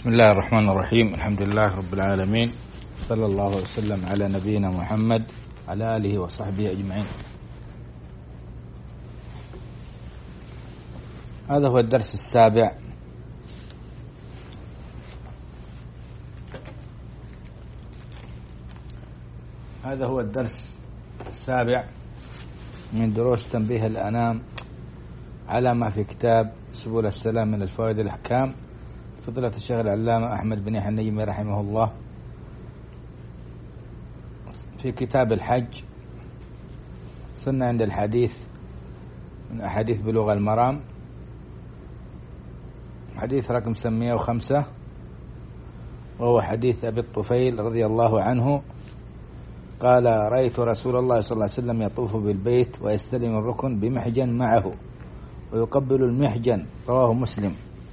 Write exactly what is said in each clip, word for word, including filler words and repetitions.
بسم الله الرحمن الرحيم. الحمد لله رب العالمين، صلى الله وسلم على نبينا محمد على آله وصحبه أجمعين. هذا هو الدرس السابع هذا هو الدرس السابع من دروس تنبيه الأنام على ما في كتاب سبل السلام من الفوائد الأحكام، فضيلة الشيخ العلامة أحمد بن يحيى النجمي رحمه الله، في كتاب الحج. صرنا عند الحديث من أحاديث بلوغ المرام، حديث رقم سمية وخمسة، وهو حديث أبي الطفيل رضي الله عنه قال: رأيت رسول الله صلى الله عليه وسلم يطوف بالبيت ويستلم الركن بمحجن معه ويقبل المحجن، رواه مسلم.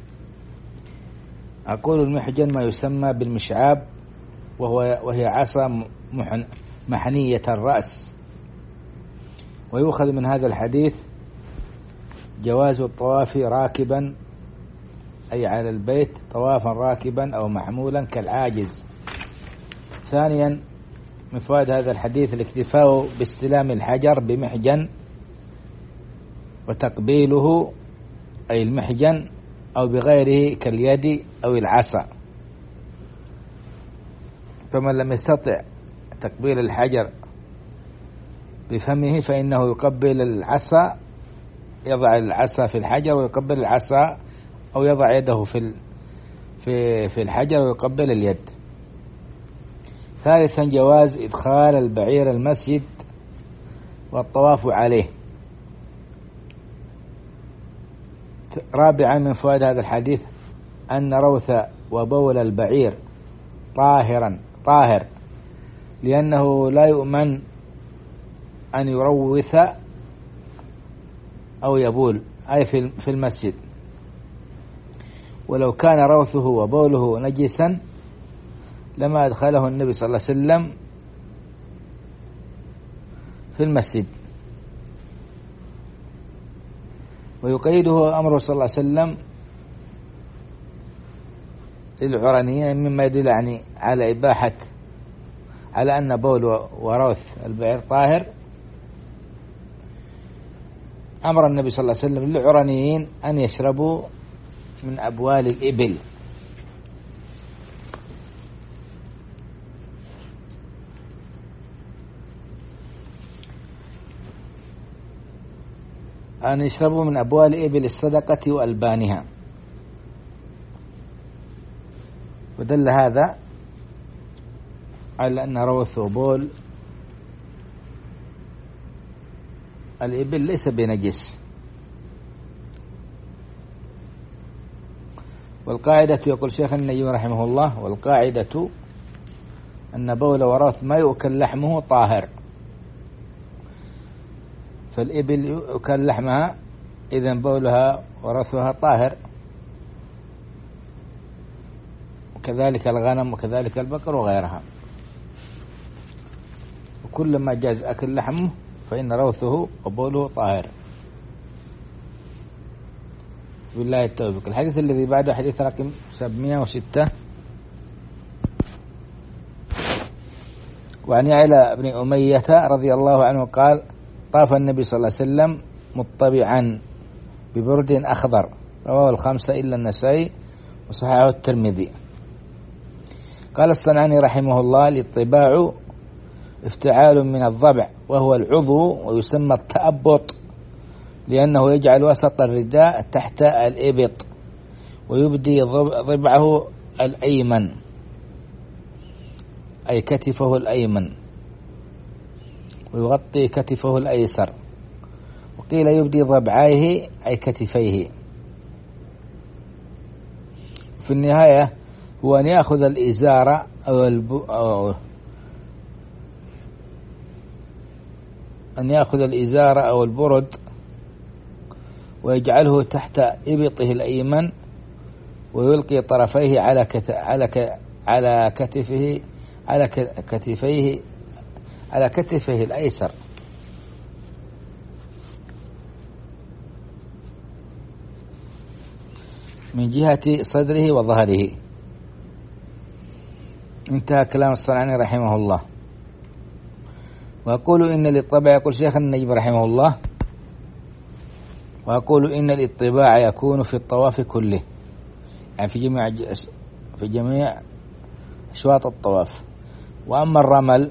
أقول المحجن ما يسمى بالمشعاب، وهو وهي عصا محنية الرأس. ويؤخذ من هذا الحديث جواز الطواف راكبا، أي على البيت طوافا راكبا أو محمولا كالعاجز. ثانيا من فوائد هذا الحديث الاكتفاء باستلام الحجر بمحجن وتقبيله، أي المحجن، أو بغيره كاليد أو العصا. فمن لم يستطع تقبيل الحجر بفمه فإنه يقبل العصا، يضع العصا في الحجر ويقبل العصا، أو يضع يده في في في الحجر ويقبل اليد. ثالثا جواز إدخال البعير المسجد والطواف عليه. رابعا من فوائد هذا الحديث أن روث وبول البعير طاهرا طاهر، لأنه لا يؤمن أن يروث أو يبول، أي في المسجد. ولو كان روثه وبوله نجسا لما أدخله النبي صلى الله عليه وسلم في المسجد. ويقيده أمره صلى الله عليه وسلم للعرانيين مما يدل يعني على إباحة، على أن بول وروث البعير طاهر. أمر النبي صلى الله عليه وسلم للعرانيين أن يشربوا من أبوال الإبل. أن يشربوا من أبوال إبل الصدقة وألبانها. ودل هذا على أن روث وبول الإبل ليس بنجس. والقاعدة، يقول شيخ النجمي رحمه الله، والقاعدة أن بول وروث ما يؤكل لحمه طاهر، فالإبل يؤكل لحمها، إذن بولها ورثها طاهر، وكذلك الغنم وكذلك البقر وغيرها. وكل ما جاز أكل لحمه فإن روثه وبوله طاهر. بالله التوفيق. الحديث الذي بعده حديث رقم سبعمائة وستة، وعن يعلى بن أمية رضي الله عنه قال: طاف النبي صلى الله عليه وسلم مطبعا ببرد أخضر، رواه الخمسة إلا النسائي وصححه الترمذي. قال الصنعاني رحمه الله: الاطباع افتعال من الضبع، وهو العضو، ويسمى التأبط لأنه يجعل وسط الرداء تحت الإبط ويبدي ضبعه الأيمن، أي كتفه الأيمن، ويغطي كتفه الأيسر. وقيل يبدي ضبعيه أي كتفيه. في النهاية هو أن يأخذ الإزار أو, الب... أو أن يأخذ الإزار أو البرد ويجعله تحت إبطه الأيمن، ويلقي طرفيه على كت... على ك... على كتفه على كتفيه على كتفه الأيسر. من جهة صدره وظهره. انتهى كلام الصنعاني رحمه الله. وأقول إن الاطباع، يقول شيخ النجم رحمه الله، وأقول إن الاطباع يكون في الطواف كله، يعني في جميع في جميع أشواط الطواف. وأما الرمل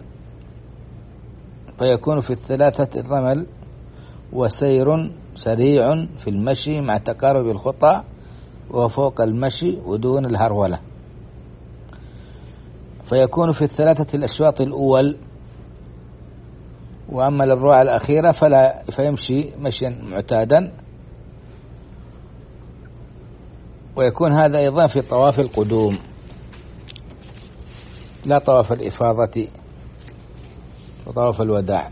فيكون في الثلاثة الرمل وسير سريع في المشي مع تقارب الخطى وفوق المشي ودون الهرولة، فيكون في الثلاثة الأشواط الأول. وأما الأربعة الأخيرة فلا فيمشي مشيا معتادا، ويكون هذا أيضا في طواف القدوم لا طواف الإفاضة وطواف الوداع.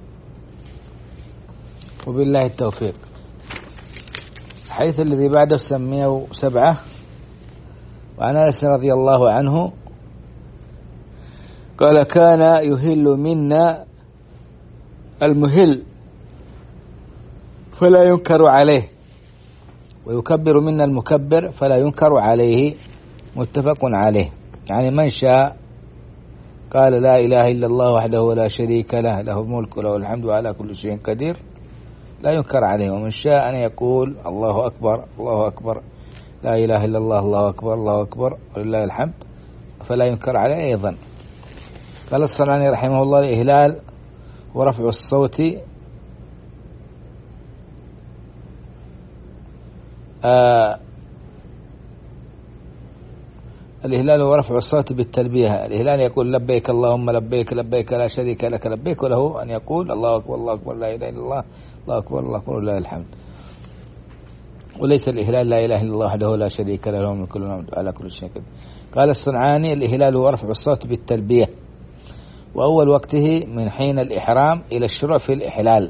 وبالله التوفيق. الحديث الذي بعده سميه سبعة. وعن أنس رضي الله عنه قال كان يهل منا المهل فلا ينكر عليه، ويكبر منا المكبر فلا ينكر عليه، متفق عليه. يعني من شاء قال لا إله إلا الله وحده لا شريك له، له الملك وله الحمد وعلى كل شيء قدير، لا ينكر عليه. ومن شاء أن يقول الله أكبر الله أكبر لا إله إلا الله الله أكبر الله أكبر ولله الحمد، فلا ينكر عليه أيضا. قال الصنعاني رحمه الله الإهلال ورفع الصوت آه الإهلال ورفع الصوت بالتلبية. الإهلال يقول لبيك اللهم لبيك لبيك لا شريك لك لبيك، وله أن يقول الله أكبر الله أكبر لا إله إلا الله الله أكبر الله أكبر ولله الحمد. وليس الإهلال لا إله إلا الله وحده لا شريك له، له الملك وله الحمد على كل شيء قدير. قال الصنعاني الإهلال هو رفع الصوت بالتلبية، وأول وقته من حين الإحرام إلى الشروع في الإحلال،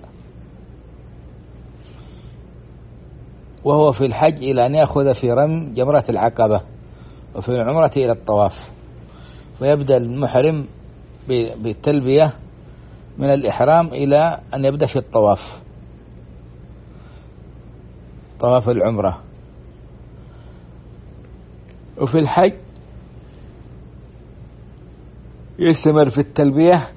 وهو في الحج إلى أن يأخذ في رمي جمرة العقبة، وفي العمرة إلى الطواف. ويبدأ المحرم بالتلبية من الإحرام إلى أن يبدأ في الطواف، طواف العمرة. وفي الحج يستمر في التلبية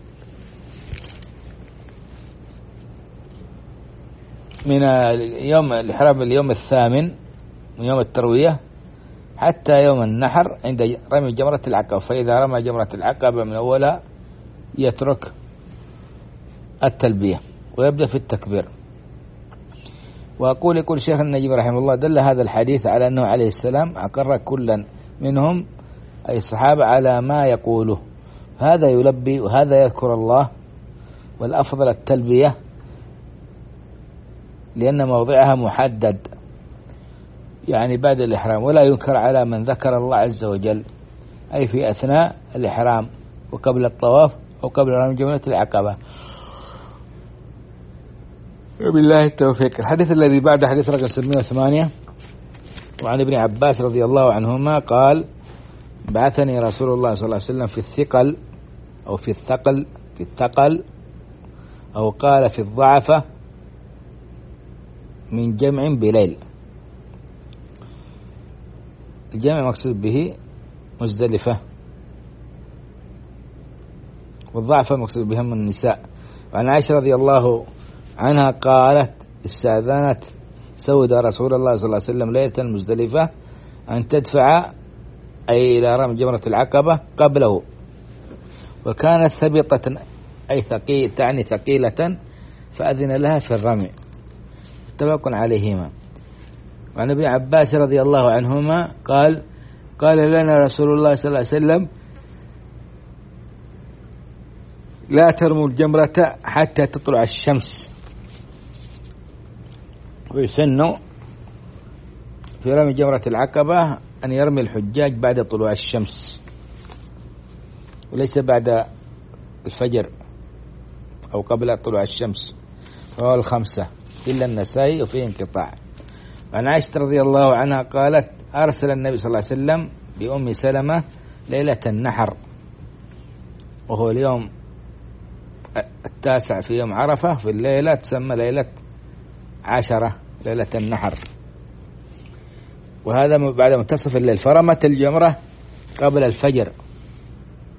من يوم الإحرام اليوم الثامن من يوم التروية حتى يوم النحر عند رمي جمرة العقبة. فإذا رمى جمرة العقبة من أولها يترك التلبية ويبدأ في التكبير. وأقول يقول شيخ النجيب رحمه الله دل هذا الحديث على أنه عليه السلام أقر كلا منهم أي الصحابة على ما يقوله، هذا يلبي وهذا يذكر الله، والأفضل التلبية لأن موضعها محدد يعني بعد الإحرام، ولا ينكر على من ذكر الله عز وجل أي في أثناء الإحرام وقبل الطواف أو قبل رمي جمرة العقبة. وبالله التوفيق. الحديث الذي بعد حديث رقم ستمائة وثمانية. وعن ابن عباس رضي الله عنهما قال بعثني رسول الله صلى الله عليه وسلم في الثقل أو في الثقل في الثقل أو قال في الضعفة من جمع بليل. الجمع مقصود به مزدلفة، والضعفة مقصود بهم النساء. وعن عائشة رضي الله عنها قالت استأذنت سودة رسول الله صلى الله عليه وسلم ليلة المزدلفة أن تدفع أي إلى رمي جمرة العقبة قبله، وكانت ثبطة أي ثقيل تعني ثقيلة فأذن لها في الرمي، متفق عليهما. وعن ابن عباس رضي الله عنهما قال قال لنا رسول الله صلى الله عليه وسلم لا ترموا الجمرة حتى تطلع الشمس، ويسن في رمي جمرة العقبة أن يرمي الحجاج بعد طلوع الشمس وليس بعد الفجر أو قبل طلوع الشمس، رواه الخمسة إلا النسائي وفيه انقطاع. وعن عائشة رضي الله عنها قالت أرسل النبي صلى الله عليه وسلم بأم سلمة ليلة النحر، وهو اليوم التاسع في يوم عرفة، في الليلة تسمى ليلة عشرة ليلة النحر، وهذا بعد منتصف الليل، فرمت الجمرة قبل الفجر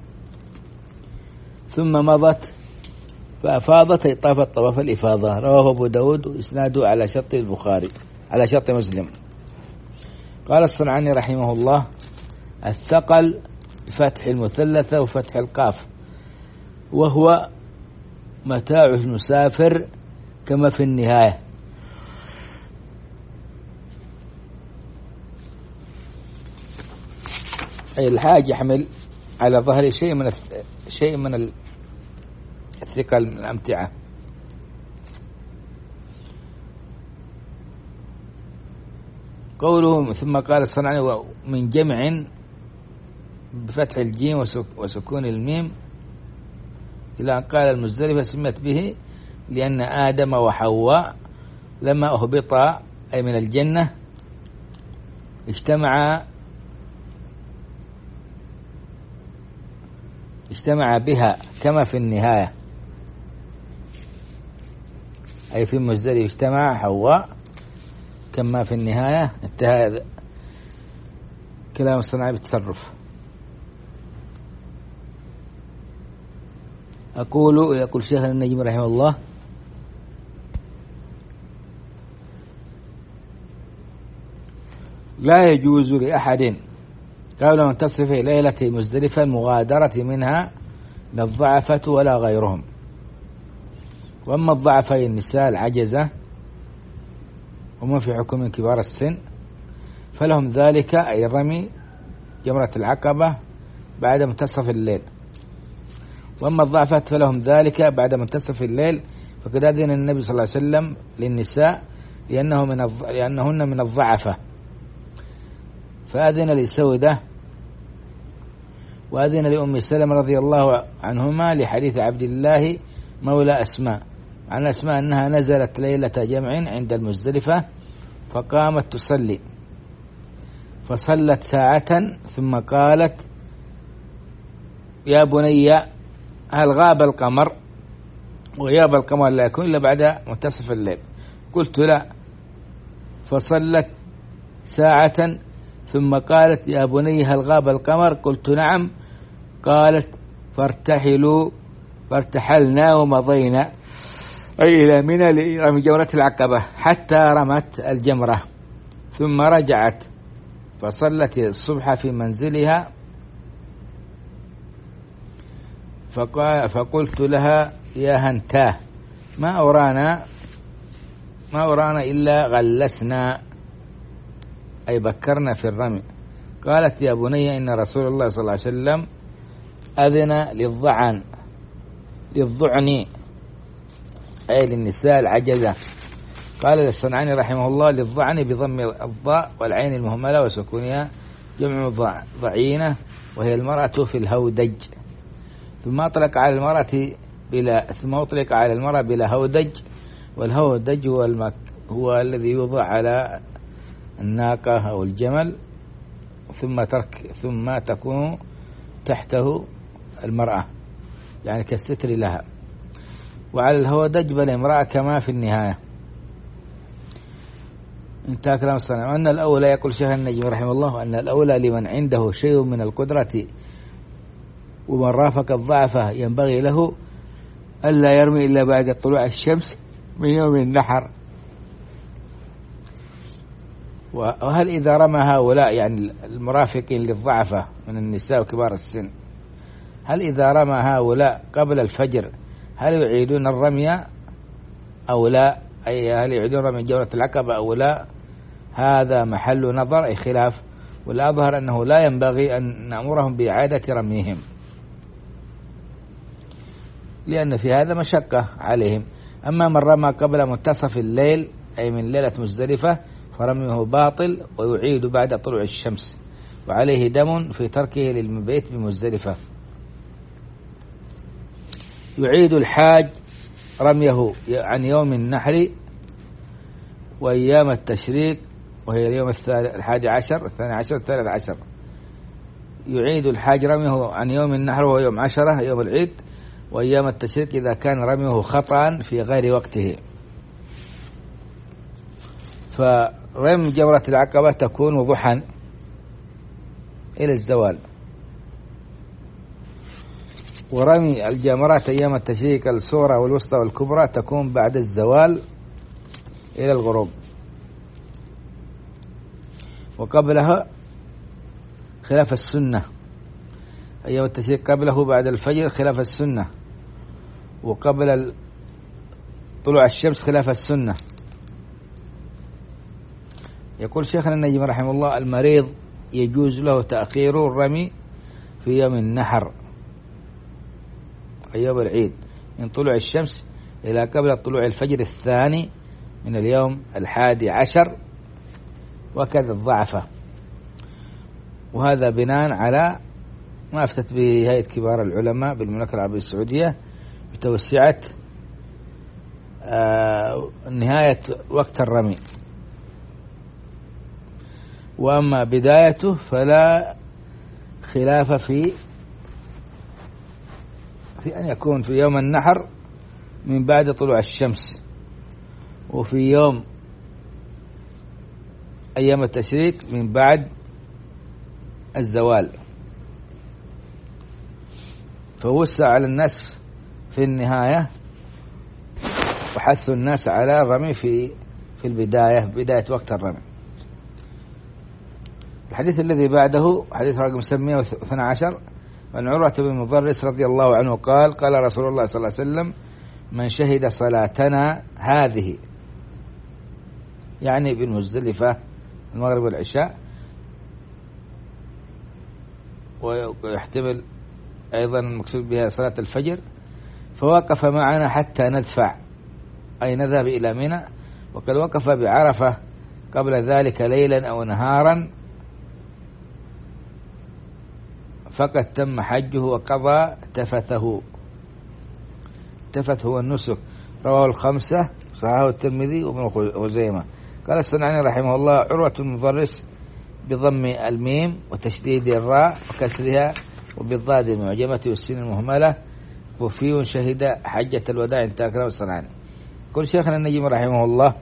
ثم مضت فأفاضت أي طافت طواف الإفاضة. رواه أبو داود وإسناده على شرط البخاري على شرط مسلم. قال الصنعاني رحمه الله: الثقل بفتح المثلثة وفتح القاف، وهو متاع المسافر كما في النهاية. أي الحاج يحمل على ظهر شيء من شيء من الثقل من الأمتعة. قوله ثم قال الصنعاني: من جمع بفتح الجيم وسكون الميم إلى أن قال المزدلفة سمت به لأن آدم وحواء لما أهبطا أي من الجنة اجتمع اجتمع بها كما في النهاية، أي في مزدلفة اجتمع حواء كما في النهاية. انتهى كلام الصناعي بالتصرف. أقول يقول شيخنا النجم رحمه الله: لا يجوز لأحد قبل منتصف ليلة مزدلفة المغادرة منها لا الضعفة ولا غيرهم. وأما الضعفة النساء العجزة ومن في حكم كبار السن فلهم ذلك أي رمي جمرة العقبة بعد منتصف الليل. وأما الضعفة فلهم ذلك بعد منتصف الليل، فقد أذن النبي صلى الله عليه وسلم للنساء لأنه من الض... لأنهن من الضعفة، فأذن لسودة وأذن لأم سلمة رضي الله عنهما لحديث عبد الله مولى أسماء عن أسماء أنها نزلت ليلة جمع عند المزدلفة فقامت تصلي فصلت ساعة ثم قالت: يا بني هل غاب القمر؟ وغياب القمر لا يكون إلا بعد منتصف الليل. قلت: لا. فصلت ساعة ثم قالت: يا بني هل غاب القمر؟ قلت: نعم. قالت: فارتحلوا فارتحلنا ومضينا أي إلى منى لرمي جمرة العقبة حتى رمت الجمرة، ثم رجعت فصلت الصبح في منزلها. فقلت لها: يا هنتاه ما أورانا ما أورانا إلا غلسنا أي بكرنا في الرمي. قالت: يا بني إن رسول الله صلى الله عليه وسلم أذن للضعن للضعن أي للنساء العجزة. قال الصنعاني رحمه الله: للضعن بضم الضاء والعين المهملة وسكونها جمع ضعينة وهي المرأة في الهودج. ثم أطلق على المرأة بلا ثم أطلق على المرأة بلا هودج، والهودج هو المك هو الذي يوضع على الناقة أو الجمل ثم ترك ثم تكون تحته المرأة يعني كالستر لها. وعلى الهودج بل امرأة كما في النهاية. انتهى كلام الصنعاني. وأن الأولى يقول شيخ النجم رحمه الله أن الأولى لمن عنده شيء من القدرة ومن رافق الضعفة ينبغي له ألا يرمي إلا بعد طلوع الشمس من يوم النحر. وهل إذا رمى هؤلاء يعني المرافقين للضعفة من النساء وكبار السن، هل إذا رمى هؤلاء قبل الفجر هل يعيدون الرمي أو لا؟ أي هل يعيدون رمي جمرة العقبة أو لا؟ هذا محل نظر أي خلاف، والأظهر أنه لا ينبغي أن نأمرهم بإعادة رميهم، لأن في هذا مشقة عليهم. أما من رمى قبل منتصف الليل أي من ليلة مزدلفة فرميه باطل ويعيد بعد طلوع الشمس، وعليه دم في تركه للمبيت بمزدلفة. يعيد الحاج رميه عن يوم النحر وأيام التشريق وهي اليوم الحادي عشر الثاني عشر الثالث عشر. يعيد الحاج رميه عن يوم النحر وهو يوم عشرة يوم العيد، وأيام التشريق إذا كان رميه خطأ في غير وقته. فرمي جمرة العقبة تكون ضحى إلى الزوال. ورمي الجمرات أيام التشريق الصغرى والوسطى والكبرى تكون بعد الزوال إلى الغروب، وقبلها خلاف السنة. أيام التشريق قبله بعد الفجر خلاف السنة، وقبل طلوع الشمس خلاف السنة. يقول شيخنا النجم رحمه الله: المريض يجوز له تأخير الرمي في يوم النحر أيام العيد من طلوع الشمس إلى قبل طلوع الفجر الثاني من اليوم الحادي عشر، وكذا الضعفة. وهذا بناء على ما أفتت به هيئة كبار العلماء بالمملكة العربية السعودية بتوسعة آه نهاية وقت الرمي، وأما بدايته فلا خلاف في في أن يكون في يوم النحر من بعد طلوع الشمس، وفي يوم أيام التشريق من بعد الزوال. فوسع على الناس في النهاية وحث الناس على الرمي في في البداية، بداية وقت الرمي. الحديث الذي بعده حديث رقم سبعمائة واثني عشر عن عروة بن مضرس رضي الله عنه قال: قال رسول الله صلى الله عليه وسلم: من شهد صلاتنا هذه، يعني بالمزدلفة المغرب والعشاء، ويحتمل أيضا المقصود بها صلاة الفجر، فوقف معنا حتى ندفع، أي نذهب إلى منى، وقد وقف بعرفة قبل ذلك ليلا أو نهارا، فقد تم حجه وقضى تفثه. تفث هو النسك، رواه الخمسة، صححه الترمذي وابن خزيمة. قال الصنعاني رحمه الله: عروة المضرس بضم الميم وتشديد الراء وكسرها وبالضاد المعجمة والسين المهملة، وفي شهد حجة الوداع. انتهى كلام الصنعاني. كل شيخنا النجم رحمه الله: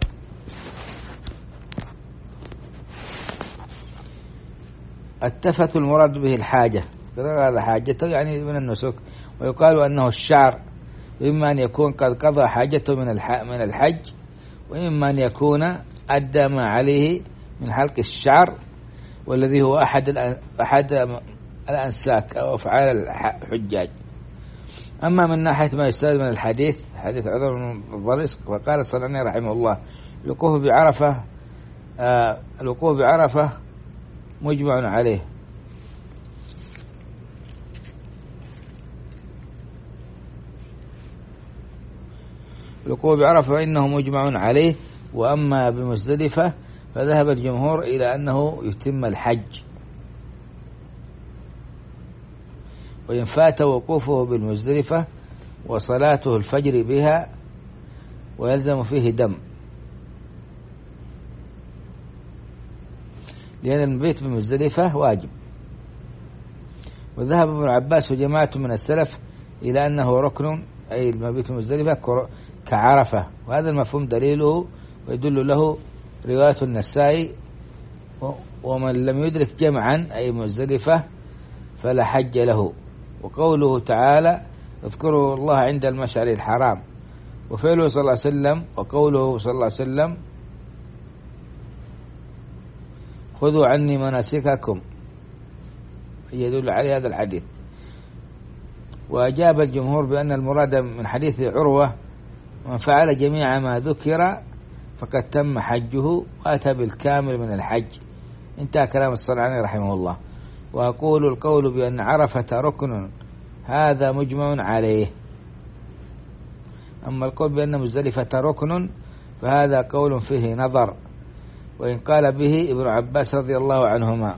التفث المراد به الحاجة، هذا حاجته يعني من النسك، ويقال أنه الشعر، إما أن يكون قد قضى حاجته من من الحج، وإما أن يكون أدى ما عليه من حلق الشعر، والذي هو أحد أحد الأنساك أو أفعال الحجاج. أما من ناحية ما يستفاد من الحديث، حديث عذر بن مضرس، وقال الصنعاني رحمه الله: الوقوف بعرفة آه الوقوف بعرفة مجمع عليه، الوقوف بعرفة فإنه مجمع عليه. وأما بمزدلفة فذهب الجمهور إلى أنه يتم الحج، وإن فات وقوفه بالمزدلفة وصلاته الفجر بها ويلزم فيه دم، لأن المبيت بمزدلفة واجب. وذهب ابن عباس وجماعة من السلف إلى أنه ركن، أي المبيت بمزدلفة كعرفة، وهذا المفهوم دليله ويدل له رواية النسائي: ومن لم يدرك جمعا أي مزدلفة فلا حج له. وقوله تعالى: اذكروا الله عند المشعر الحرام، وفعله صلى الله عليه وسلم وقوله صلى الله عليه وسلم: خذوا عني مناسككم، يدل على هذا الحديث. وأجاب الجمهور بأن المراد من حديث عروة: من فعل جميع ما ذكر فقد تم حجه وأتى بالكامل من الحج. انتهى كلام الصنعاني رحمه الله. وأقول القول بأن عرفة ركن هذا مجمع عليه. أما القول بأن مزدلفة ركن فهذا قول فيه نظر، وإن قال به ابن عباس رضي الله عنهما.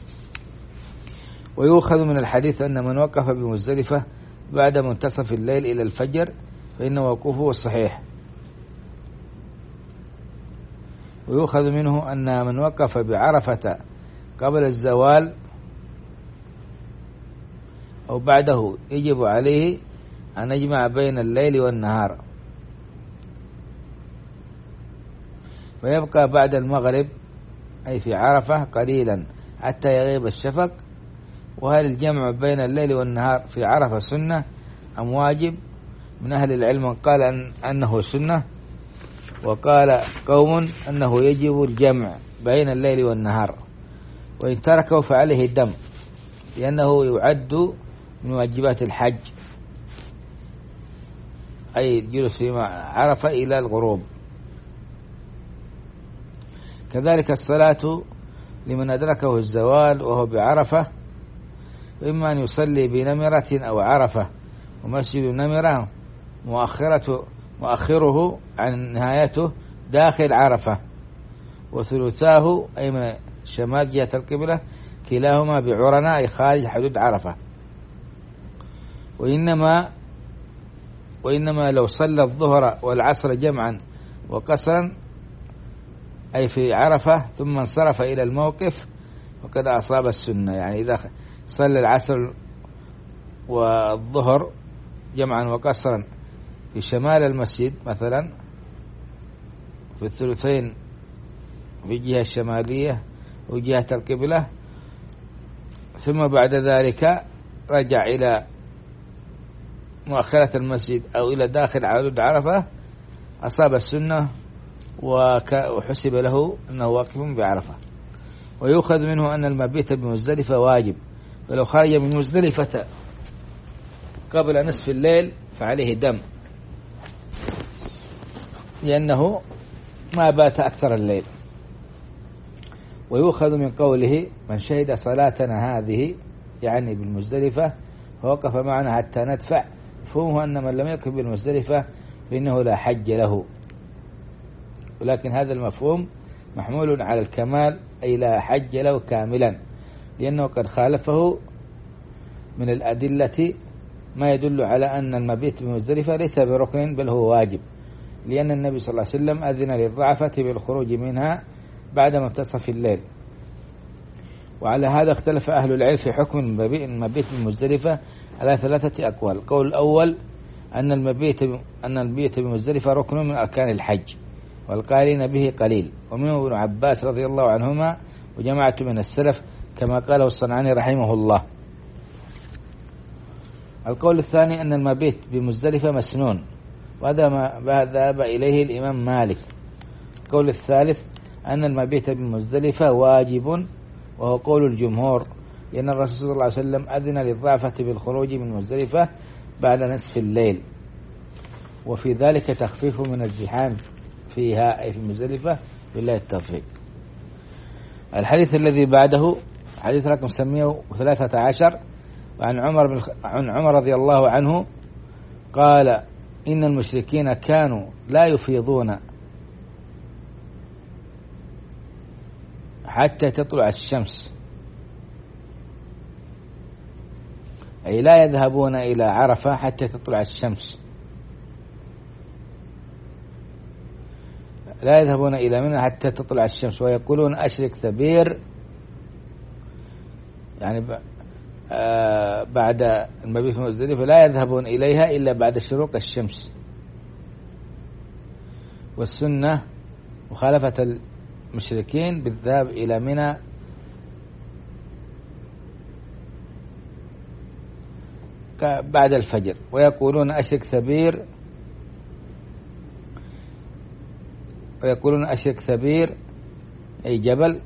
ويؤخذ من الحديث أن من وقف بمزدلفة بعد منتصف الليل إلى الفجر فإن وقوفه الصحيح. ويؤخذ منه أن من وقف بعرفة قبل الزوال أو بعده يجب عليه أن يجمع بين الليل والنهار، ويبقى بعد المغرب أي في عرفة قليلا حتى يغيب الشفق. وهل الجمع بين الليل والنهار في عرفة سنة أم واجب؟ من أهل العلم من قال أن أنه سنة، وقال قوم أنه يجب الجمع بين الليل والنهار، وإن تركه فعليه الدم، لأنه يعد من واجبات الحج، أي الجلوس في عرفة إلى الغروب. كذلك الصلاة لمن أدركه الزوال وهو بعرفة، إما أن يصلي بنمرة أو عرفة، ومسجد نمرة مؤخرة مؤخره عن نهايته داخل عرفة، وثلثاه أي من شمال جهة القبلة كلاهما بعرنا أي خارج حدود عرفة. وإنما وإنما لو صلى الظهر والعصر جمعا وقصرا أي في عرفة ثم انصرف إلى الموقف فقد أصاب السنة. يعني إذا صلى العصر والظهر جمعا وقصرا في شمال المسجد مثلا في الثلثين في الجهة الشمالية وجهة القبلة، ثم بعد ذلك رجع إلى مؤخرة المسجد أو إلى داخل حدود عرفة، أصاب السنة وحسب له أنه واقف بعرفة. ويؤخذ منه أن المبيت بمزدلفة واجب، ولو خرج من مزدلفة قبل نصف الليل فعليه دم، لأنه ما بات أكثر الليل. ويؤخذ من قوله من شهد صلاتنا هذه يعني بالمزدلفة فوقف معنا حتى ندفع، فهمه أن من لم يقف بالمزدلفة فإنه لا حج له، ولكن هذا المفهوم محمول على الكمال أي لا حج له كاملا، لأنه قد خالفه من الأدلة ما يدل على أن المبيت بمزدلفة ليس بركن بل هو واجب، لأن النبي صلى الله عليه وسلم أذن للضعفة بالخروج منها بعد منتصف الليل. وعلى هذا اختلف أهل العلم في حكم المبيت بمزدلفة على ثلاثة أقوال. القول الأول أن المبيت أن المبيت بمزدلفة ركن من أركان الحج، والقائلين به قليل، ومنهم ابن عباس رضي الله عنهما وجماعة من السلف كما قاله الصنعاني رحمه الله. القول الثاني أن المبيت بمزدلفة مسنون، وهذا ما ذهب إليه الإمام مالك. القول الثالث أن المبيت بمزدلفة واجب، وهو قول الجمهور، لأن الرسول صلى الله عليه وسلم أذن للضعفة بالخروج من مزدلفة بعد نصف الليل، وفي ذلك تخفيف من الزحام فيها أي في مزدلفة، بالله التوفيق. الحديث الذي بعده حديث رقم سبعمائة وثلاثة عشر، وعن عمر بن عن عمر رضي الله عنه قال إن المشركين كانوا لا يفيضون حتى تطلع الشمس، أي لا يذهبون إلى عرفة حتى تطلع الشمس، لا يذهبون إلى منى حتى تطلع الشمس، ويقولون أشرك ثبير، يعني بعد المبيت في مزدلفة لا يذهبون إليها إلا بعد شروق الشمس. والسنة مخالفة المشركين بالذهاب إلى منى بعد الفجر، ويقولون أشرك ثبير ويقولون أشرك ثبير أي جبل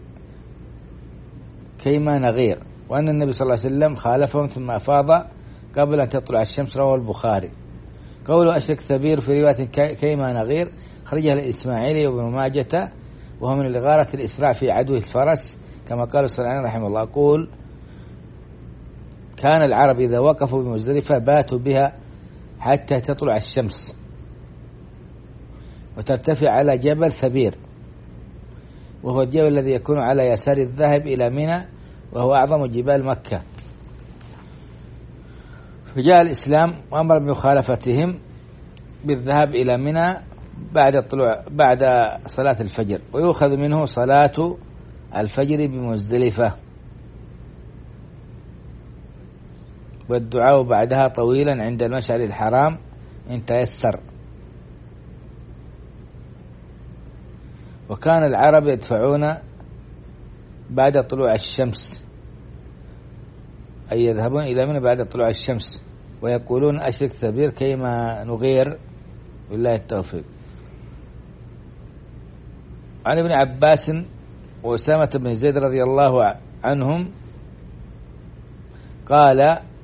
كيما نغير، وأن النبي صلى الله عليه وسلم خالفهم ثم أفاض قبل أن تطلع الشمس، رواه البخاري. قوله أشرك ثبير في رواية كيما نغير خرجها الإسماعيلي وابن ماجة، وهو من الغارة الإسراع في عدو الفرس كما قال الصنعاني رحمه الله. أقول كان العرب إذا وقفوا بمزدلفة باتوا بها حتى تطلع الشمس وترتفع على جبل ثبير، وهو الجبل الذي يكون على يسار الذاهب إلى منى، وهو أعظم جبال مكة. فجاء الإسلام وأمر بمخالفتهم بالذهاب إلى منى بعد طلوع بعد صلاة الفجر، ويؤخذ منه صلاة الفجر بمزدلفة، والدعاء بعدها طويلا عند المشعر الحرام إن تيسر. وكان العرب يدفعون بعد طلوع الشمس، أي يذهبون إلى منى بعد طلوع الشمس، ويقولون أشرك ثبير كيما نغير، بالله التوفيق. عن ابن عباس وأسامة بن زيد رضي الله عنهم قال: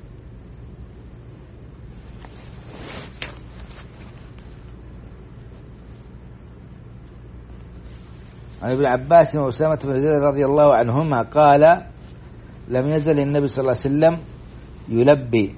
عن ابن عباس وأسامة بن زيد رضي الله عنهما قال: لم يزل النبي صلى الله عليه وسلم يلبي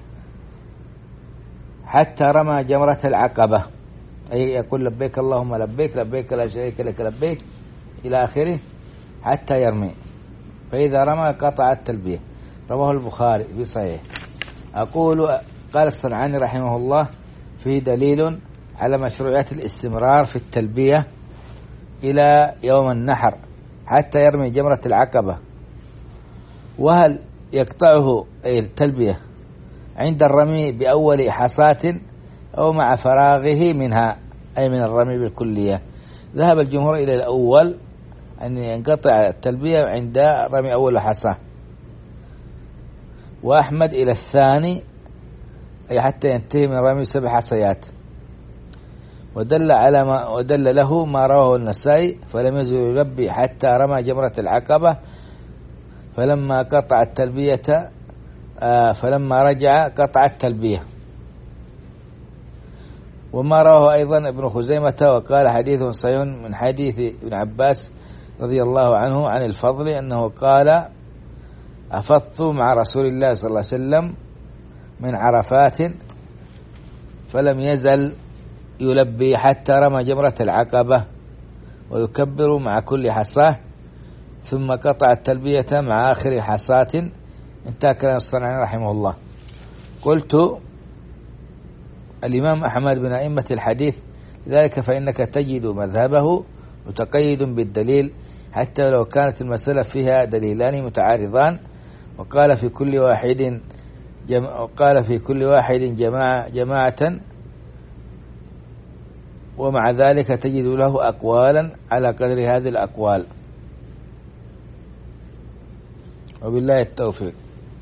حتى رمى جمرة العقبة، أي يقول لبيك اللهم لبيك لبيك لا شريك لك لبيك إلى آخره حتى يرمي، فإذا رمى قطع التلبية. رواه البخاري في صحيح. أقول قال الصنعاني رحمه الله: فيه دليل على مشروعية الاستمرار في التلبية إلى يوم النحر حتى يرمي جمرة العقبة. وهل يقطعه أي التلبية عند الرمي بأول حصاة أو مع فراغه منها، أي من الرمي بالكلية؟ ذهب الجمهور إلى الأول، أن ينقطع التلبية عند رمي أول حصاة، وأحمد إلى الثاني، أي حتى ينتهي من رمي سبع حصيات. ودل على ما ودل له ما رواه النسائي: فلم يزل يلبي حتى رمى جمرة العقبة، فلما قطع التلبية آه فلما رجع قطع التلبية. وما رواه أيضا ابن خزيمة وقال حديث صحيح من حديث ابن عباس رضي الله عنه عن الفضل أنه قال: أفضت مع رسول الله صلى الله عليه وسلم من عرفات فلم يزل يلبي حتى رمى جمرة العقبة ويكبر مع كل حصاه، ثم قطع التلبية مع آخر حصاة. انتهى كلام الصنعاني رحمه الله. قلت: الإمام أحمد من أئمة الحديث، لذلك فإنك تجد مذهبه متقيد بالدليل حتى لو كانت المسألة فيها دليلان متعارضان، وقال في كل واحد جم... وقال في كل واحد جماعة جماعة ومع ذلك تجد له أقوالا على قدر هذه الأقوال، وبالله التوفيق.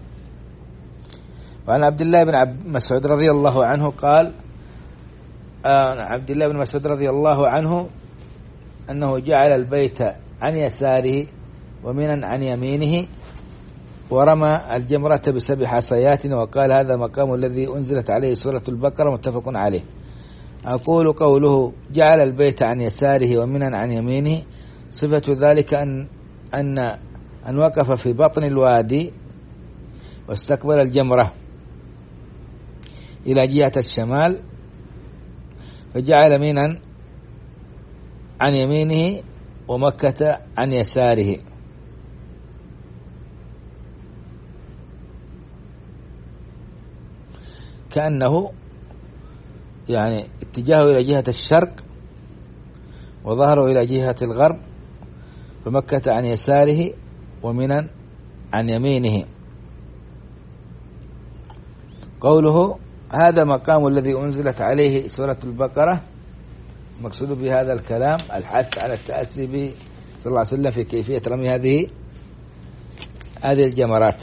وعن عبد الله بن عبد مسعود رضي الله عنه قال: آه عبد الله بن مسعود رضي الله عنه أنه جعل البيت عن يساره ومنا عن يمينه، ورمى الجمرة بسبع حصيات، وقال: هذا مقام الذي أنزلت عليه سورة البقرة، متفق عليه. أقول: قوله جعل البيت عن يساره ومنا عن يمينه، صفة ذلك أن أن أن وقف في بطن الوادي واستقبل الجمرة إلى جهة الشمال، فجعل منا عن يمينه ومكة عن يساره. كأنه يعني اتجاهه إلى جهة الشرق وظهره إلى جهة الغرب، فمكة عن يساره ومنا عن يمينه. قوله هذا مقام الذي أنزلت عليه سورة البقرة، مقصود بهذا الكلام الحث على التأسي به صلى الله عليه وسلم في كيفية رمي هذه هذه الجمرات.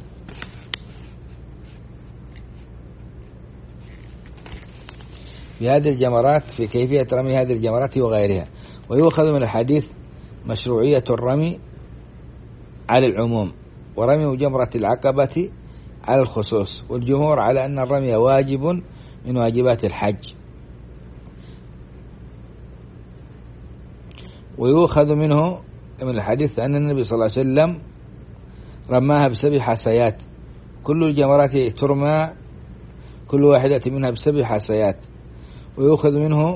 في هذه الجمرات في كيفية رمي هذه الجمرات وغيرها. ويؤخذ من الحديث مشروعية الرمي على العموم، ورمي جمرة العقبة على الخصوص، والجمهور على أن الرمي واجب من واجبات الحج. ويؤخذ منه من الحديث أن النبي صلى الله عليه وسلم رماها بسبع حصيات، كل الجمرات ترمى كل واحدة منها بسبع حصيات. ويؤخذ منه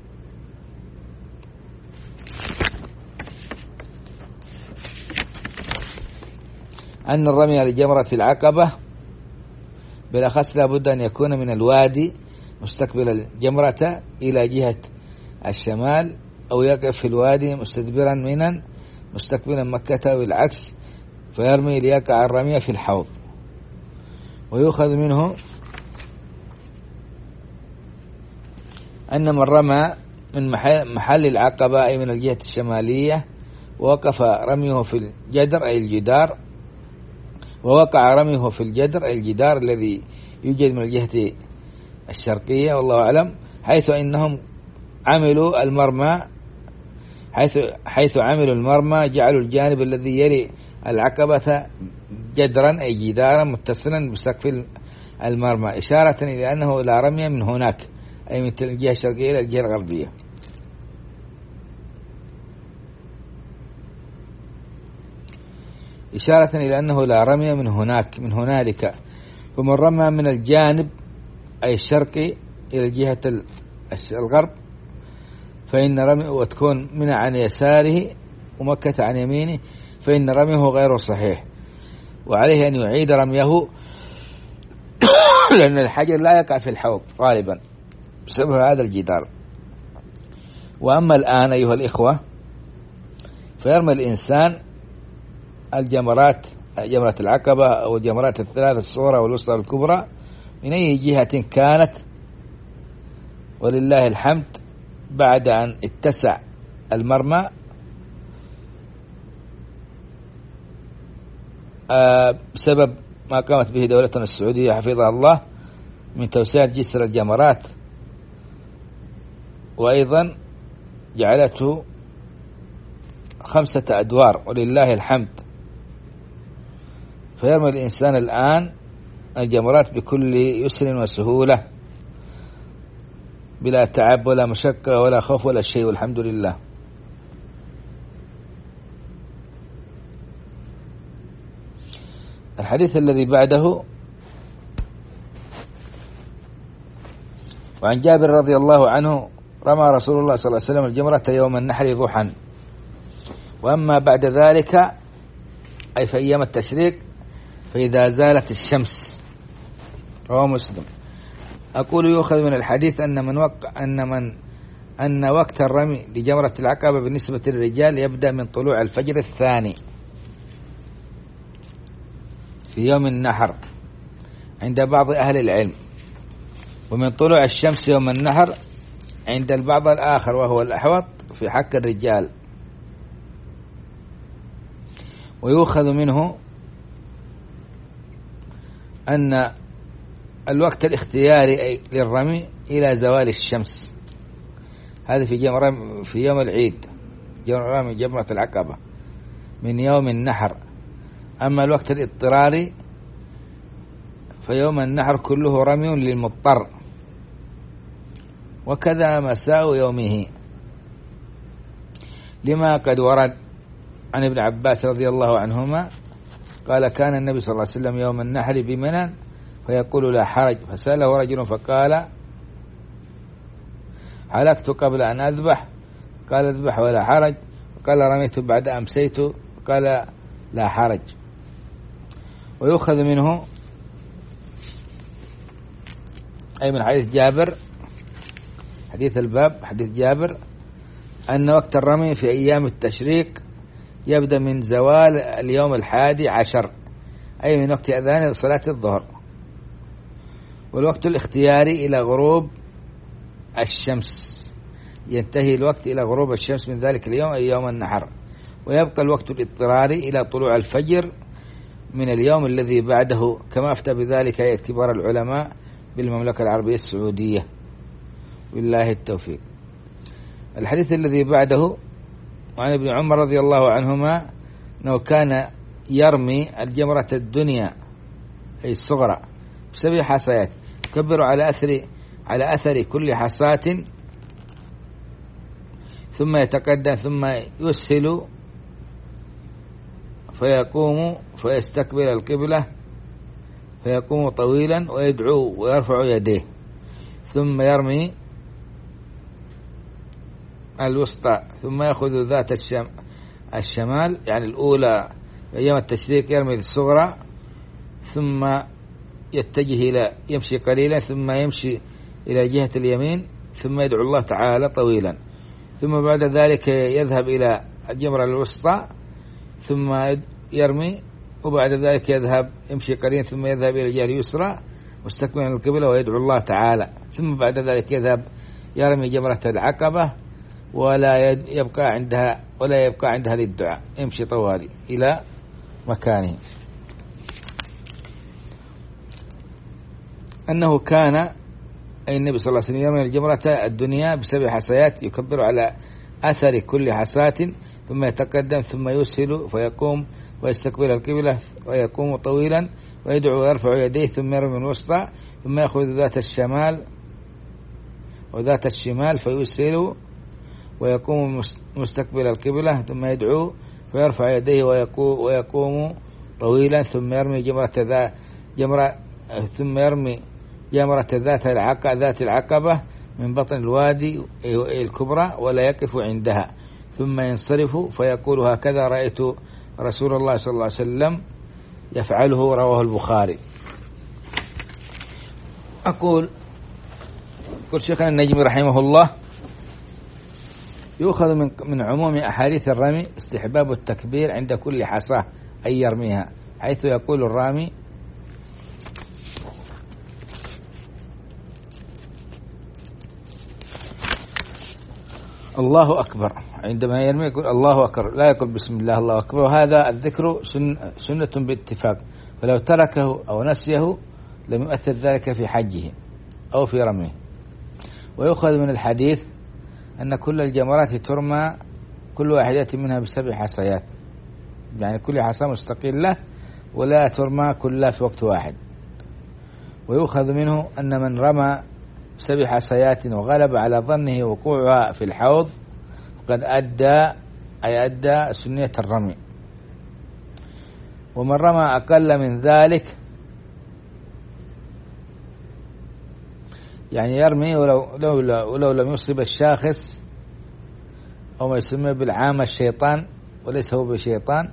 أن الرمي لجمرة العقبة بالأخص لابد أن يكون من الوادي مستقبل الجمرة إلى جهة الشمال، أو يقف في الوادي مستدبرا منا مستقبلا مكة والعكس، فيرمي ليقع الرمي في الحوض. ويؤخذ منه أن من رمى من محل العقبة أي من الجهة الشمالية ووقف رميه في الجدر أي الجدار، ووقع رميه في الجدر أي الجدار الذي يوجد من الجهة الشرقية والله أعلم، حيث إنهم عملوا المرمى حيث حيث عملوا المرمى جعلوا الجانب الذي يلي العقبة جدرا أي جدارا متصلا بسقف المرمى، إشارة إلى أنه لا رمي من هناك، أي من الجهة الشرقية إلى الجهة الغربية. إشارة إلى أنه لا رمي من هناك من هنالك، ومن رمى من الجانب أي الشرقي إلى الجهة الغرب فإن رميه، وتكون منى عن يساره ومكة عن يمينه، فإن رميه غير صحيح، وعليه أن يعيد رميه لأن الحجر لا يقع في الحوض غالبا بسبب هذا الجدار. وأما الآن أيها الإخوة فيرمي الإنسان الجمرات، جمرة العقبة أو الجمرات الثلاث الصغرى والوسطى والكبرى من أي جهة كانت، ولله الحمد بعد أن اتسع المرمى بسبب ما قامت به دولتنا السعودية حفظها الله من توسعة جسر الجمرات، وأيضا جعلته خمسة أدوار ولله الحمد، فيرمي الإنسان الآن الجمرات بكل يسر وسهولة بلا تعب ولا مشقة ولا خوف ولا شيء، والحمد لله. الحديث الذي بعده وعن جابر رضي الله عنه رمى رسول الله صلى الله عليه وسلم الجمرة يوم النحر ضحى، وأما بعد ذلك أي في أيام التشريق فإذا زالت الشمس. رواه مسلم. أقول يؤخذ من الحديث أن من وقع أن من أن وقت الرمي لجمرة العقبة بالنسبة للرجال يبدأ من طلوع الفجر الثاني في يوم النحر عند بعض أهل العلم، ومن طلوع الشمس يوم النحر عند البعض الآخر وهو الأحوط في حق الرجال. ويؤخذ منه أن الوقت الاختياري للرمي إلى زوال الشمس، هذا في جمرة في يوم العيد رمي جمرة العقبة من يوم النحر. أما الوقت الاضطراري فيوم النحر كله رمي للمضطر، وكذا مساء يومه، لما قد ورد عن ابن عباس رضي الله عنهما قال كان النبي صلى الله عليه وسلم يوم النحر بمنى فيقول لا حرج، فسأله رجل فقال حلقت قبل أن أذبح؟ قال اذبح ولا حرج. قال رميت بعد أمسيت؟ قال لا حرج. ويؤخذ منه أي من حديث جابر، حديث الباب حديث جابر، أن وقت الرمي في أيام التشريق يبدأ من زوال اليوم الحادي عشر، أي من وقت أذان صلاة الظهر، والوقت الاختياري إلى غروب الشمس، ينتهي الوقت إلى غروب الشمس من ذلك اليوم أي يوم النحر، ويبقى الوقت الاضطراري إلى طلوع الفجر من اليوم الذي بعده، كما أفتى بذلك هيئة كبار العلماء بالمملكة العربية السعودية، بالله التوفيق. الحديث الذي بعده وعن ابن عمر رضي الله عنهما أنه كان يرمي الجمرة الدنيا أي الصغرى بسبع حصيات، يكبر على أثر على أثر كل حصاة ثم يتقدم ثم يسهل فيقوم فيستقبل القبلة فيقوم طويلا ويدعو ويرفع يديه، ثم يرمي الوسطى ثم يأخذ ذات الشم الشمال يعني الأولى أيام التشريق يرمي الصغرى، ثم يتجه إلى يمشي قليلا ثم يمشي إلى جهة اليمين ثم يدعو الله تعالى طويلا، ثم بعد ذلك يذهب إلى الجمرة الوسطى ثم يرمي، وبعد ذلك يذهب يمشي قليلا ثم يذهب إلى الجهة اليسرى مستقبلا القبلة ويدعو الله تعالى، ثم بعد ذلك يذهب يرمي جمرة العقبة ولا يبقى عندها ولا يبقى عندها للدعاء، يمشي طوالي إلى مكانه. أنه كان أي النبي صلى الله عليه وسلم يرمي الجمرة الدنيا بسبع حصيات يكبر على أثر كل حصاة ثم يتقدم ثم يسهل فيقوم ويستقبل القبلة ويقوم طويلا ويدعو ويرفع يديه ثم يرمي الوسطى ثم يأخذ ذات الشمال وذات الشمال فيسهل ويقوم مستقبل القبلة ثم يدعو فيرفع يديه ويقوم طويلا ثم يرمي جمرة ذا جمرة ثم يرمي جمرة ذات العقبة ذات العقبة من بطن الوادي الكبرى ولا يقف عندها ثم ينصرف فيقول هكذا رأيت رسول الله صلى الله عليه وسلم يفعله. رواه البخاري. أقول يقول شيخنا النجمي رحمه الله يؤخذ من من عموم أحاديث الرمي استحباب التكبير عند كل حصاة أي يرميها، حيث يقول الرامي الله أكبر، عندما يرمي يقول الله أكبر، لا يقول بسم الله الله أكبر، وهذا الذكر سن سنة باتفاق، فلو تركه أو نسيه لم يؤثر ذلك في حجه أو في رميه. ويؤخذ من الحديث أن كل الجمرات ترمى كل واحدة منها بسبع حصيات، يعني كل حصى مستقلة ولا ترمى كلها في وقت واحد. ويؤخذ منه أن من رمى سبع حصيات وغلب على ظنه وقوعها في الحوض فقد أدى أي أدى سنية الرمي. ومن رمى أقل من ذلك يعني يرمي ولو, لو, ولو لم يصيب الشاخص أو ما يسمى بالعامة الشيطان وليس هو بشيطان،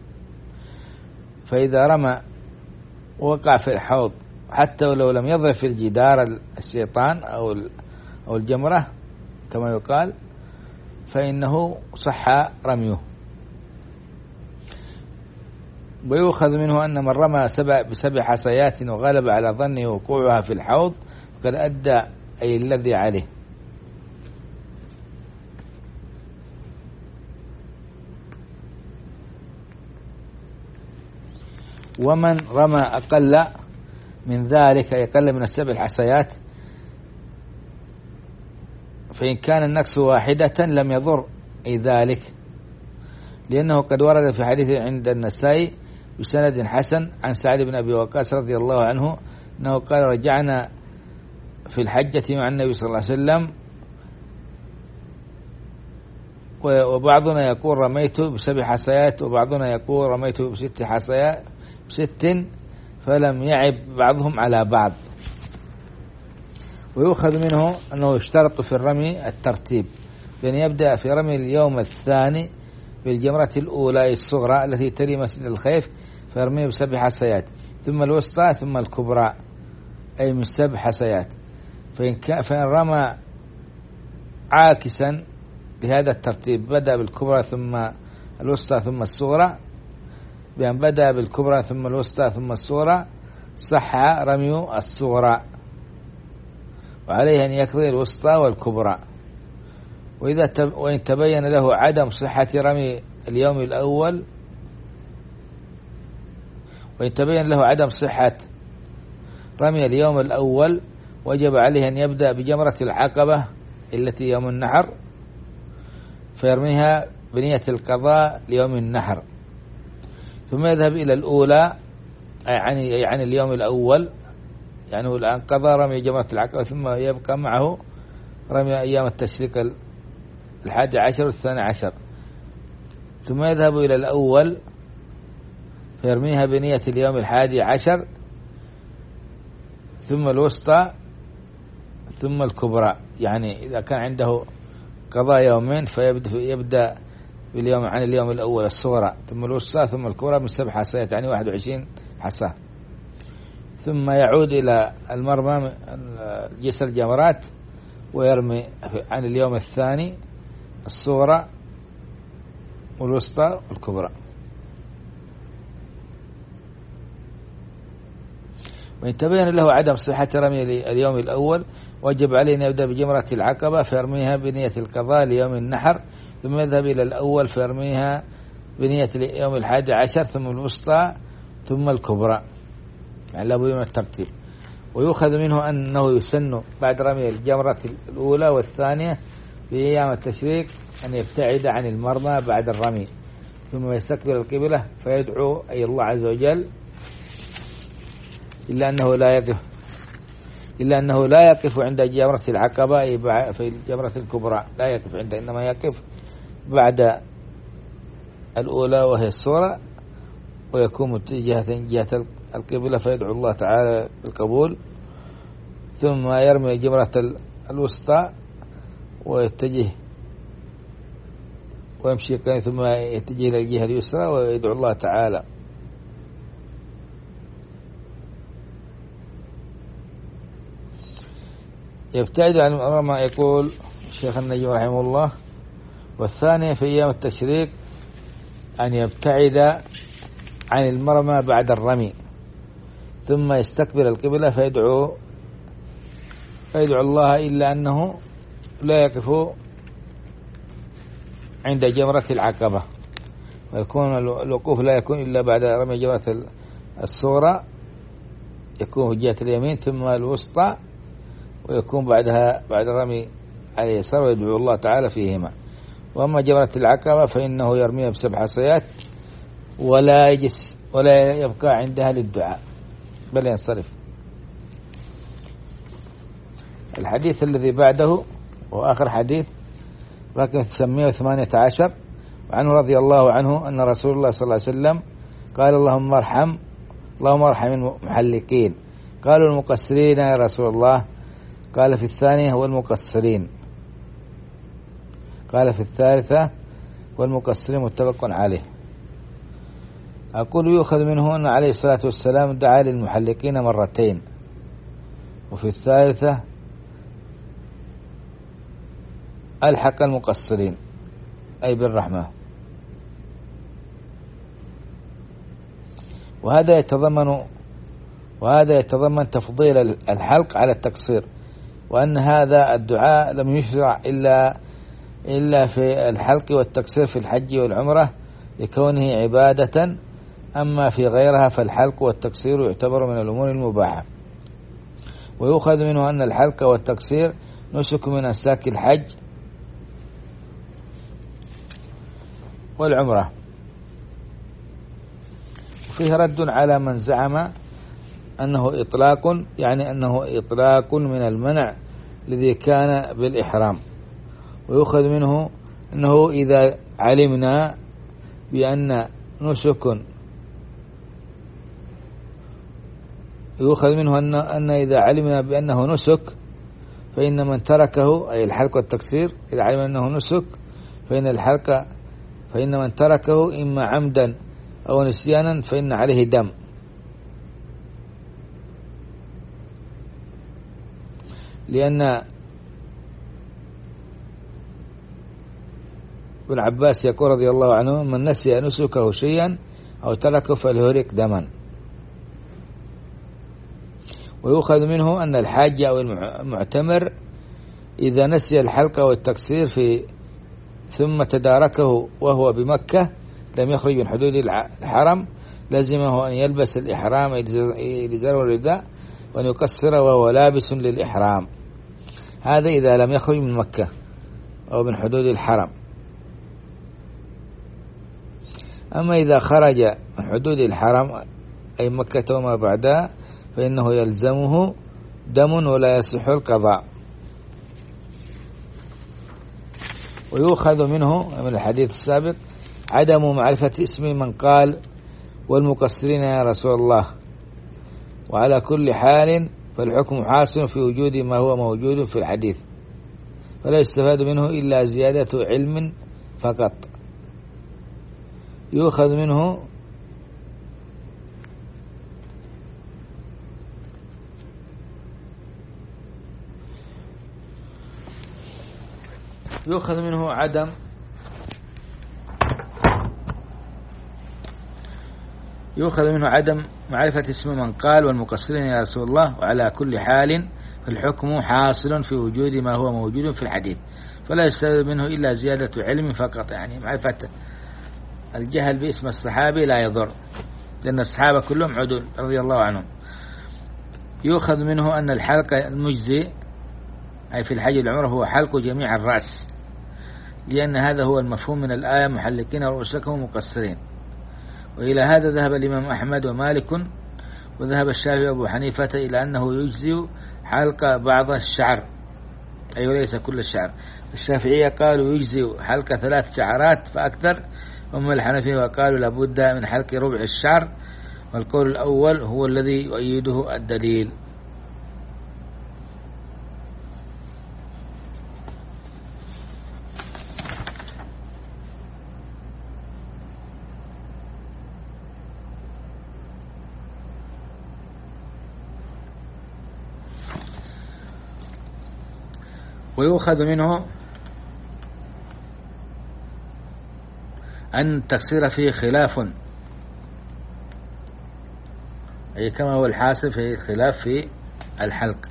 فإذا رمى ووقع في الحوض حتى ولو لم يضرب في الجدار الشيطان أو أو الجمرة كما يقال فإنه صح رميه. ويؤخذ منه أن من رمى سبع بسبع حصيات وغلب على ظنه وقوعها في الحوض فقد أدى أي الذي عليه. ومن رمى أقل من ذلك يقل من السبع الحصيات فإن كان النقص واحدة لم يضر أي ذلك، لأنه قد ورد في حديث عند النسائي بسند حسن عن سعد بن أبي وقاص رضي الله عنه أنه قال رجعنا في الحجة مع النبي صلى الله عليه وسلم وبعضنا يقول رميت بسبع حصيات وبعضنا يقول رميت بست حصيات بست فلم يعب بعضهم على بعض. ويؤخذ منه أنه يشترط في الرمي الترتيب، بأن يبدأ في رمي اليوم الثاني بالجمرة الأولى الصغرى التي تلي مسجد الخيف فيرميه بسبع حصيات ثم الوسطى ثم الكبرى أي من سبع حصيات. فإن, فإن رمى عاكسا بهذا الترتيب بدأ بالكبرى ثم الوسطى ثم الصغرى بأن بدأ بالكبرى ثم الوسطى ثم الصغرى صح رمي الصغرى وعليه أن يقضي الوسطى والكبرى. وإذا تب وإن تبين له عدم صحة رمي اليوم الأول وإن تبين له عدم صحة رمي اليوم الأول وجب عليه أن يبدأ بجمرة العقبة التي يوم النحر فيرميها بنية القضاء ليوم النحر ثم يذهب إلى الأولى يعني يعني اليوم الأول، يعني الآن قضى رمي جمرة العقبة ثم يبقى معه رمي أيام التشريق الحادي عشر والثاني عشر، ثم يذهب إلى الأول فيرميها بنية اليوم الحادي عشر ثم الوسطى ثم الكبرى، يعني إذا كان عنده قضاء يومين فيبدأ يبدأ باليوم عن اليوم الأول الصغرى ثم الوسطى ثم الكبرى من سبع حصيات يعني واحد وعشرين حصاة، ثم يعود إلى المرمى جسر الجمرات ويرمي عن اليوم الثاني الصغرى والوسطى والكبرى. وإن تبين له عدم صحة رمي اليوم الأول وجب عليه أن يبدأ بجمرة العقبة فيرميها بنية القضاء ليوم النحر ثم يذهب إلى الأول فيرميها بنية اليوم الحادي عشر ثم الوسطى ثم الكبرى، يعني لابد من الترتيب. ويؤخذ منه أنه يسن بعد رمي الجمرة الأولى والثانية في أيام التشريق أن يبتعد عن المرمى بعد الرمي، ثم يستقبل القبلة فيدعو أي الله عز وجل، إلا أنه لا يقف إلا أنه لا يقف عند جمرة العقبة في الجمرة الكبرى، لا يقف عند، إنما يقف بعد الأولى وهي الصورة، ويكون متجهة جهة القبلة فيدعو الله تعالى بالقبول، ثم يرمي جمرة الوسطى ويتجه ويمشي ثم يتجه إلى الجهة اليسرى ويدعو الله تعالى. يبتعد عن المرمى، يقول الشيخ النجم رحمه الله. والثانية في أيام التشريق أن يبتعد عن المرمى بعد الرمي، ثم يستقبل القبلة فيدعو فيدعو الله، إلا أنه لا يقف عند جمرة العقبة، ويكون الوقوف لا يكون إلا بعد رمي جمرة الصورة، يكون في جهة اليمين، ثم الوسطى، ويكون بعدها بعد رمي على اليسار، ويدعو الله تعالى فيهما. وأما جمرة العقبة فإنه يرميها بسبع حصيات ولا يجلس ولا يبقى عندها للدعاء، بل ينصرف. الحديث الذي بعده وآخر حديث رقم ثمانمائة وثمانية عشر، وعنه رضي الله عنه أن رسول الله صلى الله عليه وسلم قال: اللهم ارحم اللهم ارحم المحلقين. قالوا: المقصرين يا رسول الله؟ قال: في الثانية والمقصرين. قال: في الثالثة والمقصرين. متفق عليه. أقول: يؤخذ منه أن عليه الصلاة والسلام دعا للمحلقين مرتين، وفي الثالثة ألحق المقصرين أي بالرحمة. وهذا يتضمن وهذا يتضمن تفضيل الحلق على التقصير، وأن هذا الدعاء لم يشرع إلا إلا في الحلق والتقصير في الحج والعمرة لكونه عبادة، أما في غيرها فالحلق والتقصير يعتبر من الأمور المباحة. ويؤخذ منه أن الحلق والتقصير نسك من أنساك الحج والعمرة. وفيه رد على من زعم أنه إطلاق، يعني أنه إطلاق من المنع الذي كان بالإحرام. ويؤخذ منه أنه إذا علمنا بأن نسك يؤخذ منه أن أن إذا علمنا بأنه نسك فإن من تركه، أي الحلق والتقصير، إذا علمنا أنه نسك فإن الحلق فإن من تركه إما عمدا أو نسيانا فإن عليه دم. لأن ابن عباس يقول رضي الله عنه: من نسي نسكه شيئا أو تركه فليهرق دما. ويؤخذ منه أن الحاج أو المعتمر إذا نسي الحلق والتقصير في ثم تداركه وهو بمكة لم يخرج من حدود الحرم، لزمه أن يلبس الإحرام الإزار والرداء وأن يقصر وهو لابس للإحرام. هذا إذا لم يخرج من مكة أو من حدود الحرم. أما إذا خرج من حدود الحرم أي مكة وما بعدها فإنه يلزمه دم ولا يصح القضاء. ويؤخذ منه من الحديث السابق عدم معرفة اسم من قال: والمقصرين يا رسول الله. وعلى كل حال فالحكم حاصل في وجود ما هو موجود في الحديث، فلا يستفاد منه إلا زيادة علم فقط. يؤخذ منه يؤخذ منه عدم يؤخذ منه عدم معرفة اسم من قال: والمقصرين يا رسول الله. وعلى كل حال الحكم حاصل في وجود ما هو موجود في الحديث، فلا يستفاد منه إلا زيادة علم فقط. يعني معرفة الجهل باسم الصحابي لا يضر، لأن الصحابة كلهم عدول رضي الله عنهم. يؤخذ منه أن الحلق المجزي أي في الحج والعمرة هو حلق جميع الرأس، لأن هذا هو المفهوم من الآية محلقين رؤوسكم مقصرين. وإلى هذا ذهب الإمام أحمد ومالك، وذهب الشافعي وأبو حنيفة إلى أنه يجزي حلق بعض الشعر، أي وليس كل الشعر. الشافعية قالوا يجزي حلق ثلاث شعرات فأكثر، أما الحنفية قالوا لابد من حلق ربع الشعر، والقول الأول هو الذي يؤيده الدليل. ويؤخذ منه أن التقصير فيه خلاف، أي كما هو الحاصل في خلاف في الحلق.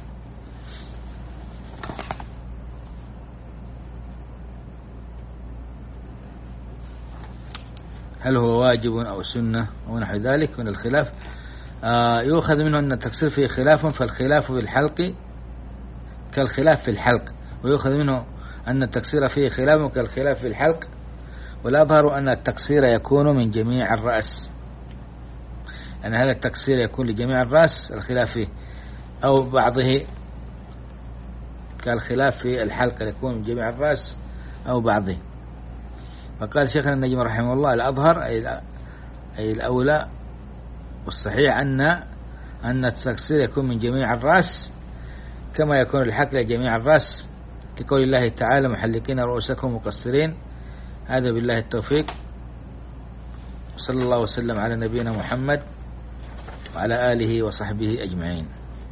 هل هو واجب أو سنة أو نحو ذلك من الخلاف. آه يؤخذ منه أن التقصير فيه خلاف، فالخلاف في الحلق كالخلاف في الحلق. ويؤخذ منه أن التقصير فيه خلاف كالخلاف في الحلق، والأظهر أن التقصير يكون من جميع الرأس، أن هذا التقصير يكون لجميع الرأس الخلاف فيه، أو بعضه كالخلاف في الحلق يكون من جميع الرأس أو بعضه. فقال شيخنا النجم رحمه الله الأظهر أي الأولى والصحيح أن أن التقصير يكون من جميع الرأس كما يكون الحلق لجميع الرأس، كقول الله تعالى محلقين رؤوسكم مقصرين. هذا بالله التوفيق، صلى الله وسلم على نبينا محمد وعلى آله وصحبه أجمعين.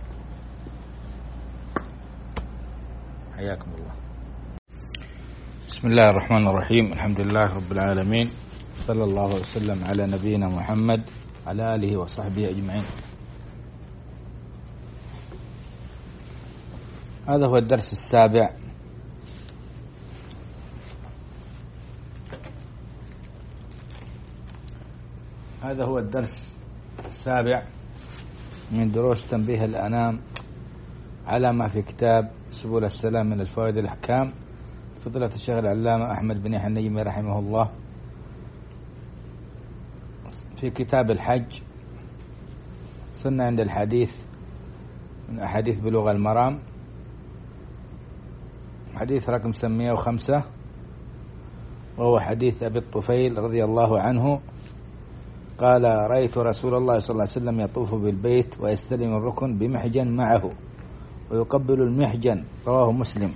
حياكم الله. بسم الله الرحمن الرحيم، الحمد لله رب العالمين، صلى الله وسلم على نبينا محمد وعلى آله وصحبه أجمعين. هذا هو الدرس السابع هذا هو الدرس السابع من دروس تنبيه الأنام على ما في كتاب سبل السلام من الفوائد الأحكام، فضيلة الشيخ العلامة أحمد بن يحيى النجمي رحمه الله، في كتاب الحج. صرنا عند الحديث من أحاديث بلوغ المرام، حديث رقم سمية وخمسة، وهو حديث أبي الطفيل رضي الله عنه قال: رأيت رسول الله صلى الله عليه وسلم يطوف بالبيت ويستلم الركن بمحجن معه ويقبل المحجن، رواه مسلم.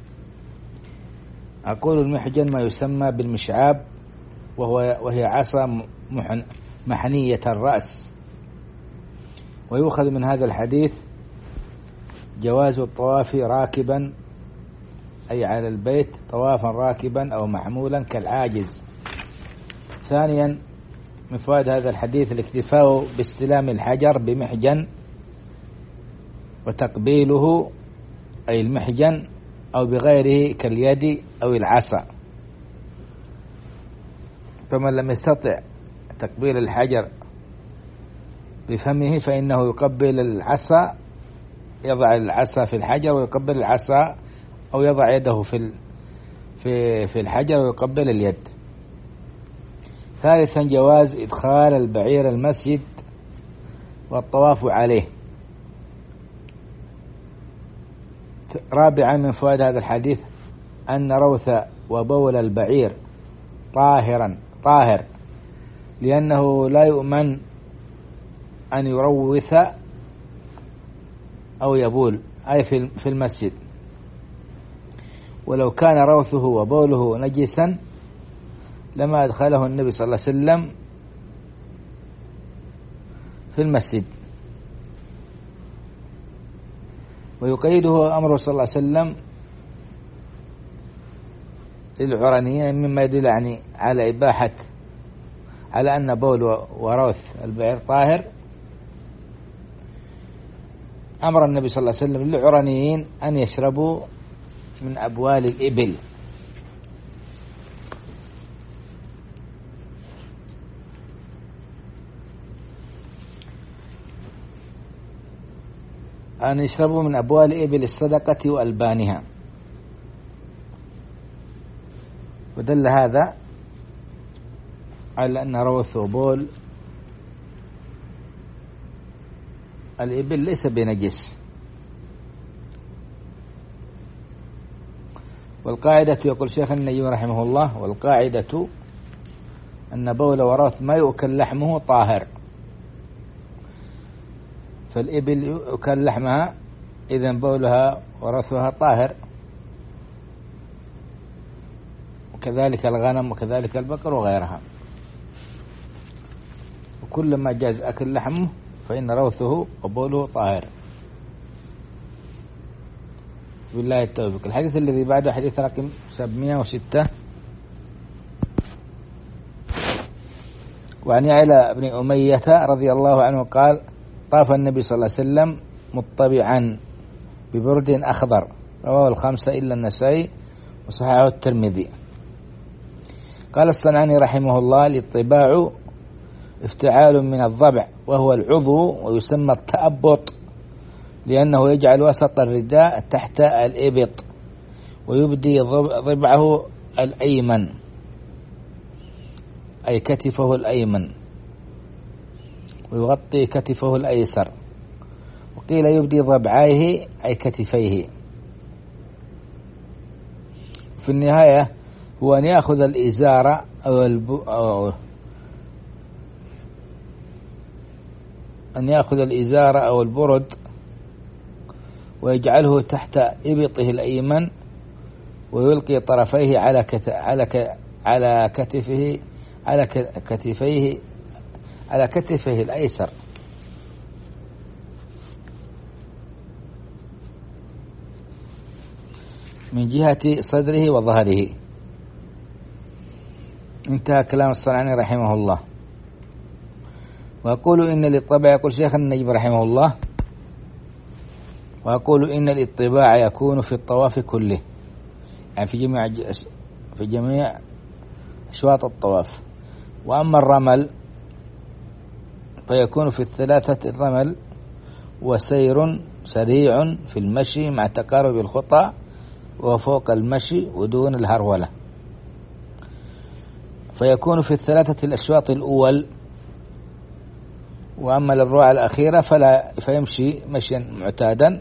أقول المحجن ما يسمى بالمشعاب، وهو وهي عصا محنية الرأس. ويؤخذ من هذا الحديث جواز الطواف راكبا، أي على البيت طوافا راكبا أو محمولا كالعاجز. ثانيا من فوائد هذا الحديث الاكتفاء باستلام الحجر بمحجن وتقبيله، أي المحجن، أو بغيره كاليد أو العصا. فمن لم يستطع تقبيل الحجر بفمه فإنه يقبل العصا، يضع العصا في الحجر ويقبل العصا، أو يضع يده في في في الحجر ويقبل اليد. ثالثا جواز إدخال البعير المسجد والطواف عليه. رابعا من فوائد هذا الحديث أن روث وبول البعير طاهرا طاهر، لأنه لا يؤمن أن يروث أو يبول أي في المسجد، ولو كان روثه وبوله نجسا لما أدخله النبي صلى الله عليه وسلم في المسجد. ويقيده أمره صلى الله عليه وسلم للعرنيين مما يدل يعني على إباحة، على أن بول وروث البعير طاهر. أمر النبي صلى الله عليه وسلم للعرنيين أن يشربوا من أبوال الإبل. أن يشربوا من أبوال إبل الصدقة وألبانها. ودل هذا على أن روث وبول الإبل ليس بنجس. والقاعدة يقول شيخ النجم رحمه الله: والقاعدة أن بول وروث ما يؤكل لحمه طاهر، فالإبل يؤكل لحمها، إذن بولها وروثها طاهر، وكذلك الغنم وكذلك البقر وغيرها، وكل ما جاز أكل لحمه فإن روثه وبوله طاهر. بالله التوفيق. الحديث الذي بعده حديث رقم سبعمائة وستة، وعن يعلى بن أمية رضي الله عنه قال: طاف النبي صلى الله عليه وسلم مطبعا ببرد أخضر، رواه الخمسة إلا النسائي وصححه الترمذي. قال الصنعاني رحمه الله: الاطباع افتعال من الضبع، وهو العضو، ويسمى التأبط لأنه يجعل وسط الرداء تحت الإبط، ويبدي ضبعه الأيمن أي كتفه الأيمن، ويغطي كتفه الأيسر، وقيل يبدي ضبعيه أي كتفيه. في النهاية هو أن يأخذ الإزار أو, أو أن يأخذ الإزار أو البرد ويجعله تحت إبطه الأيمن، ويلقي طرفيه على كت... على ك... على كتفه على ك... كتفيه على كتفه الأيسر، من جهة صدره وظهره. انتهى كلام الصنعاني رحمه الله. وأقول إن للطبع، يقول شيخ النجم رحمه الله: وأقول إن الاطباع يكون في الطواف كله، يعني في جميع في جميع أشواط الطواف. وأما الرمل فيكون في الثلاثة: الرمل وسير سريع في المشي مع تقارب الخطى، وفوق المشي ودون الهرولة، فيكون في الثلاثة الأشواط الأول. وأما الربع الأخيرة فلا فيمشي مشيا معتادا،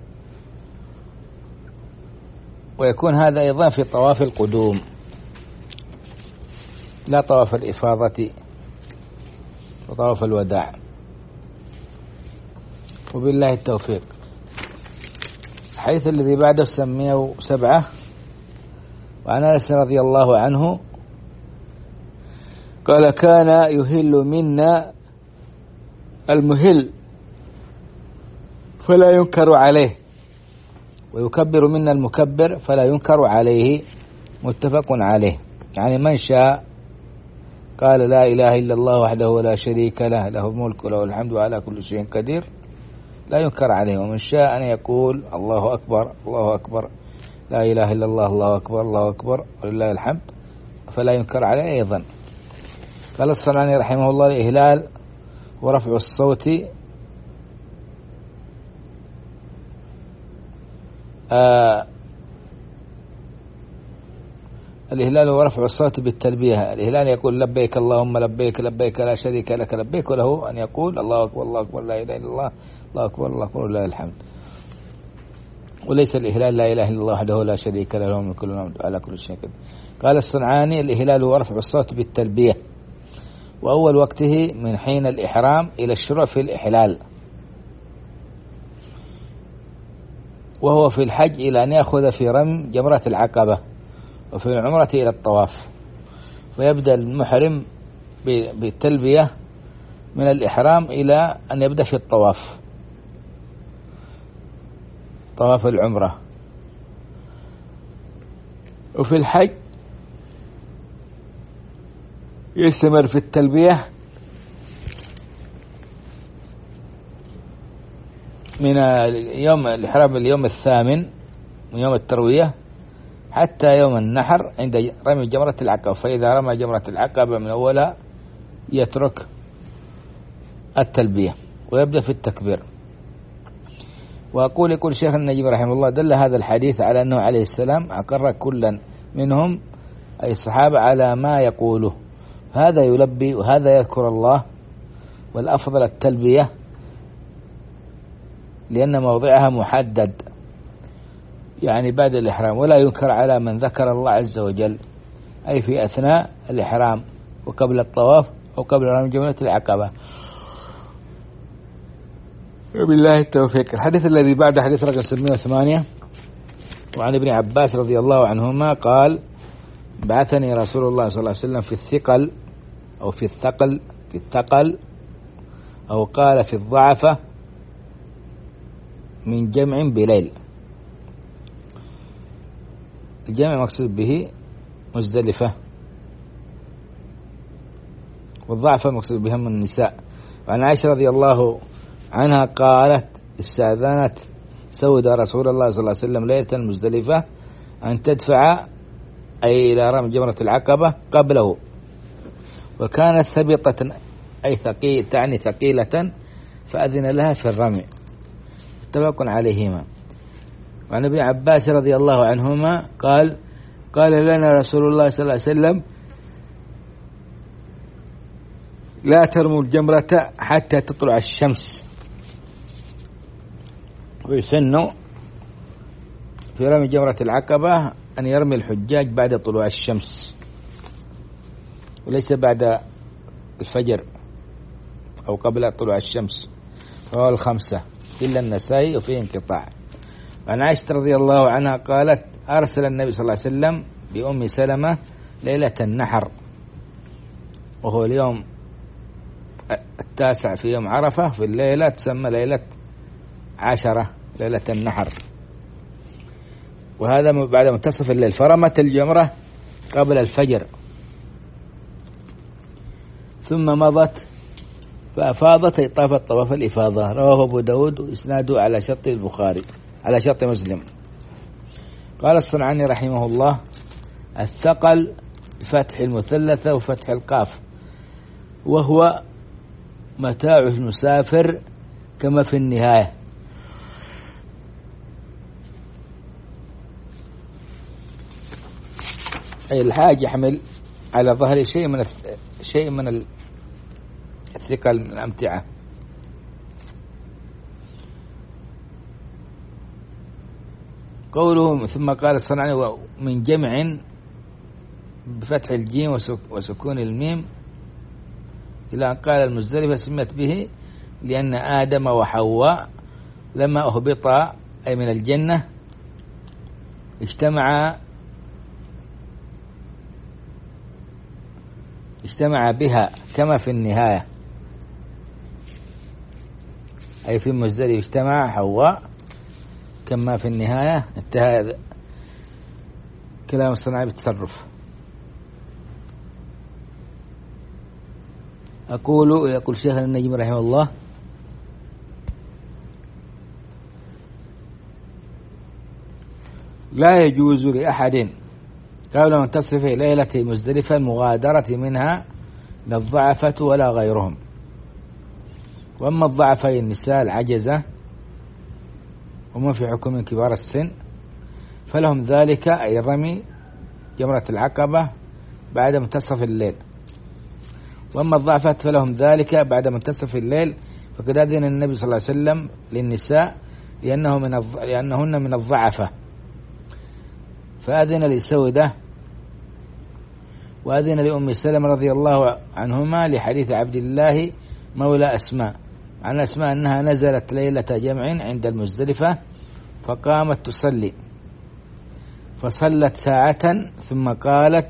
ويكون هذا أيضا في طواف القدوم لا طواف الإفاضة وطواف الوداع. وبالله التوفيق. الحديث الذي بعده سميه وسبعة، وعن أنس رضي الله عنه قال: كان يهل منا المهل فلا ينكر عليه، ويكبر منا المكبر فلا ينكر عليه، متفق عليه. يعني من شاء قال لا إله إلا الله وحده لا شريك له، له الملك وله الحمد وعلى كل شيء قدير، لا ينكر عليه. ومن شاء أن يقول الله أكبر الله أكبر، لا إله إلا الله الله أكبر الله أكبر ولله الحمد، فلا ينكر عليه أيضا. قال الصنعاني رحمه الله: الإهلال ورفع الصوت آه الإهلال ورفع الصوت بالتلبية. الإهلال يقول لبيك اللهم لبيك لبيك لا شريك لك لبيك، وله أن يقول الله أكبر الله أكبر لا إله إلا الله الله أكبر الله أكبر ولله الحمد. وليس الإهلال لا إله إلا الله وحده لا شريك له، له الملك وله الحمد على كل شيء قدير. قال الصنعاني: الإهلال ورفع الصوت بالتلبية، وأول وقته من حين الإحرام إلى الشروع في الإحلال، وهو في الحج إلى أن يأخذ في رمي جمرة العقبة، وفي العمرة إلى الطواف. فيبدأ المحرم بالتلبية من الإحرام إلى أن يبدأ في الطواف، طواف العمرة. وفي الحج يستمر في التلبية من يوم الإحرام اليوم الثامن من يوم التروية حتى يوم النحر عند رمي جمرة العقبة. فإذا رمى جمرة العقبة من أولها يترك التلبية ويبدأ في التكبير. وأقول يقول شيخ النجم رحمه الله دل هذا الحديث على أنه عليه السلام أقر كلا منهم أي الصحابة على ما يقوله، هذا يلبي وهذا يذكر الله، والأفضل التلبية لأن موضعها محدد يعني بعد الإحرام، ولا ينكر على من ذكر الله عز وجل أي في أثناء الإحرام وقبل الطواف أو قبل رمي جمرة العقبة. وبالله التوفيق. الحديث الذي بعد حديث رقم ستمائة وثمانية وعن ابن عباس رضي الله عنهما قال بعثني رسول الله صلى الله عليه وسلم في الثقل أو في الثقل في الثقل أو قال في الضعفة من جمع بليل. الجمع مقصود به مزدلفة، والضعفة مقصود بهم النساء. وعن عائشة رضي الله عنها قالت استأذنت سودة رسول الله صلى الله عليه وسلم ليلة المزدلفة أن تدفع أي إلى رمي جمرة العقبة قبله، وكانت ثبطة أي ثقيل تعني ثقيلة فأذن لها في الرمي، متفق عليهما. وعن ابن عباس رضي الله عنهما قال قال لنا رسول الله صلى الله عليه وسلم لا ترموا الجمرة حتى تطلع الشمس، ويسن في رمي جمرة العقبة أن يرمي الحجاج بعد طلوع الشمس وليس بعد الفجر أو قبل طلوع الشمس، رواه الخمسة إلا النسائي وفيه انقطاع. وعن عائشة رضي الله عنها قالت أرسل النبي صلى الله عليه وسلم بأم سلمة ليلة النحر، وهو اليوم التاسع في يوم عرفة، في الليلة تسمى ليلة عشرة ليلة النحر، وهذا بعد منتصف الليل، فرمت الجمرة قبل الفجر ثم مضت فأفاضت طافت طواف الإفاضة، رواه أبو داود وإسناده على شرط البخاري على شرط مسلم. قال الصنعاني رحمه الله الثقل بفتح المثلثة وفتح القاف، وهو متاع المسافر كما في النهاية، أي الحاج يحمل على ظهر شيء من شيء من الثقل من الأمتعة. قوله ثم قال الصنعاني من جمع بفتح الجيم وسكون الميم إلى أن قال المزدلفة سمت به لأن آدم وحواء لما أهبطا أي من الجنة اجتمع اجتمع بها كما في النهاية، أي في المزدلفة اجتمع حواء كما في النهاية. انتهى كلام الصناعي بالتصرف. أقول يقول شيخ النجم رحمه الله لا يجوز لأحد قبل منتصف ليلة مزدلفة المغادرة منها لا الضعفة ولا غيرهم. وأما الضعفة النساء العجزة وما في حكم كبار السن فلهم ذلك أي رمي جمرة العقبة بعد منتصف الليل. وأما الضعفة فلهم ذلك بعد منتصف الليل، فقد أذن النبي صلى الله عليه وسلم للنساء لأنه من الض... لأنهن من الضعفة، فأذن لسودة وأذن لأم سلمة رضي الله عنهما لحديث عبد الله مولى أسماء عن أسماء أنها نزلت ليلة جمع عند المزدلفة فقامت تصلي فصلت ساعة ثم قالت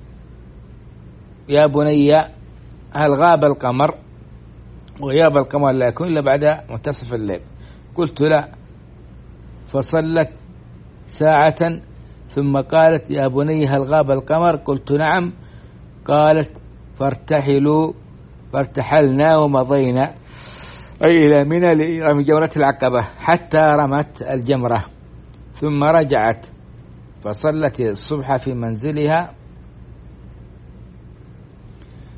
يا بني هل غاب القمر؟ وغياب القمر لا يكون إلا بعد منتصف الليل. قلت لا، فصلت ساعة ثم قالت يا بني هل غاب القمر؟ قلت نعم. قالت فارتحلوا فارتحلنا ومضينا أي إلى منى لرمي جمرة العقبة حتى رمت الجمرة، ثم رجعت فصلت الصبح في منزلها،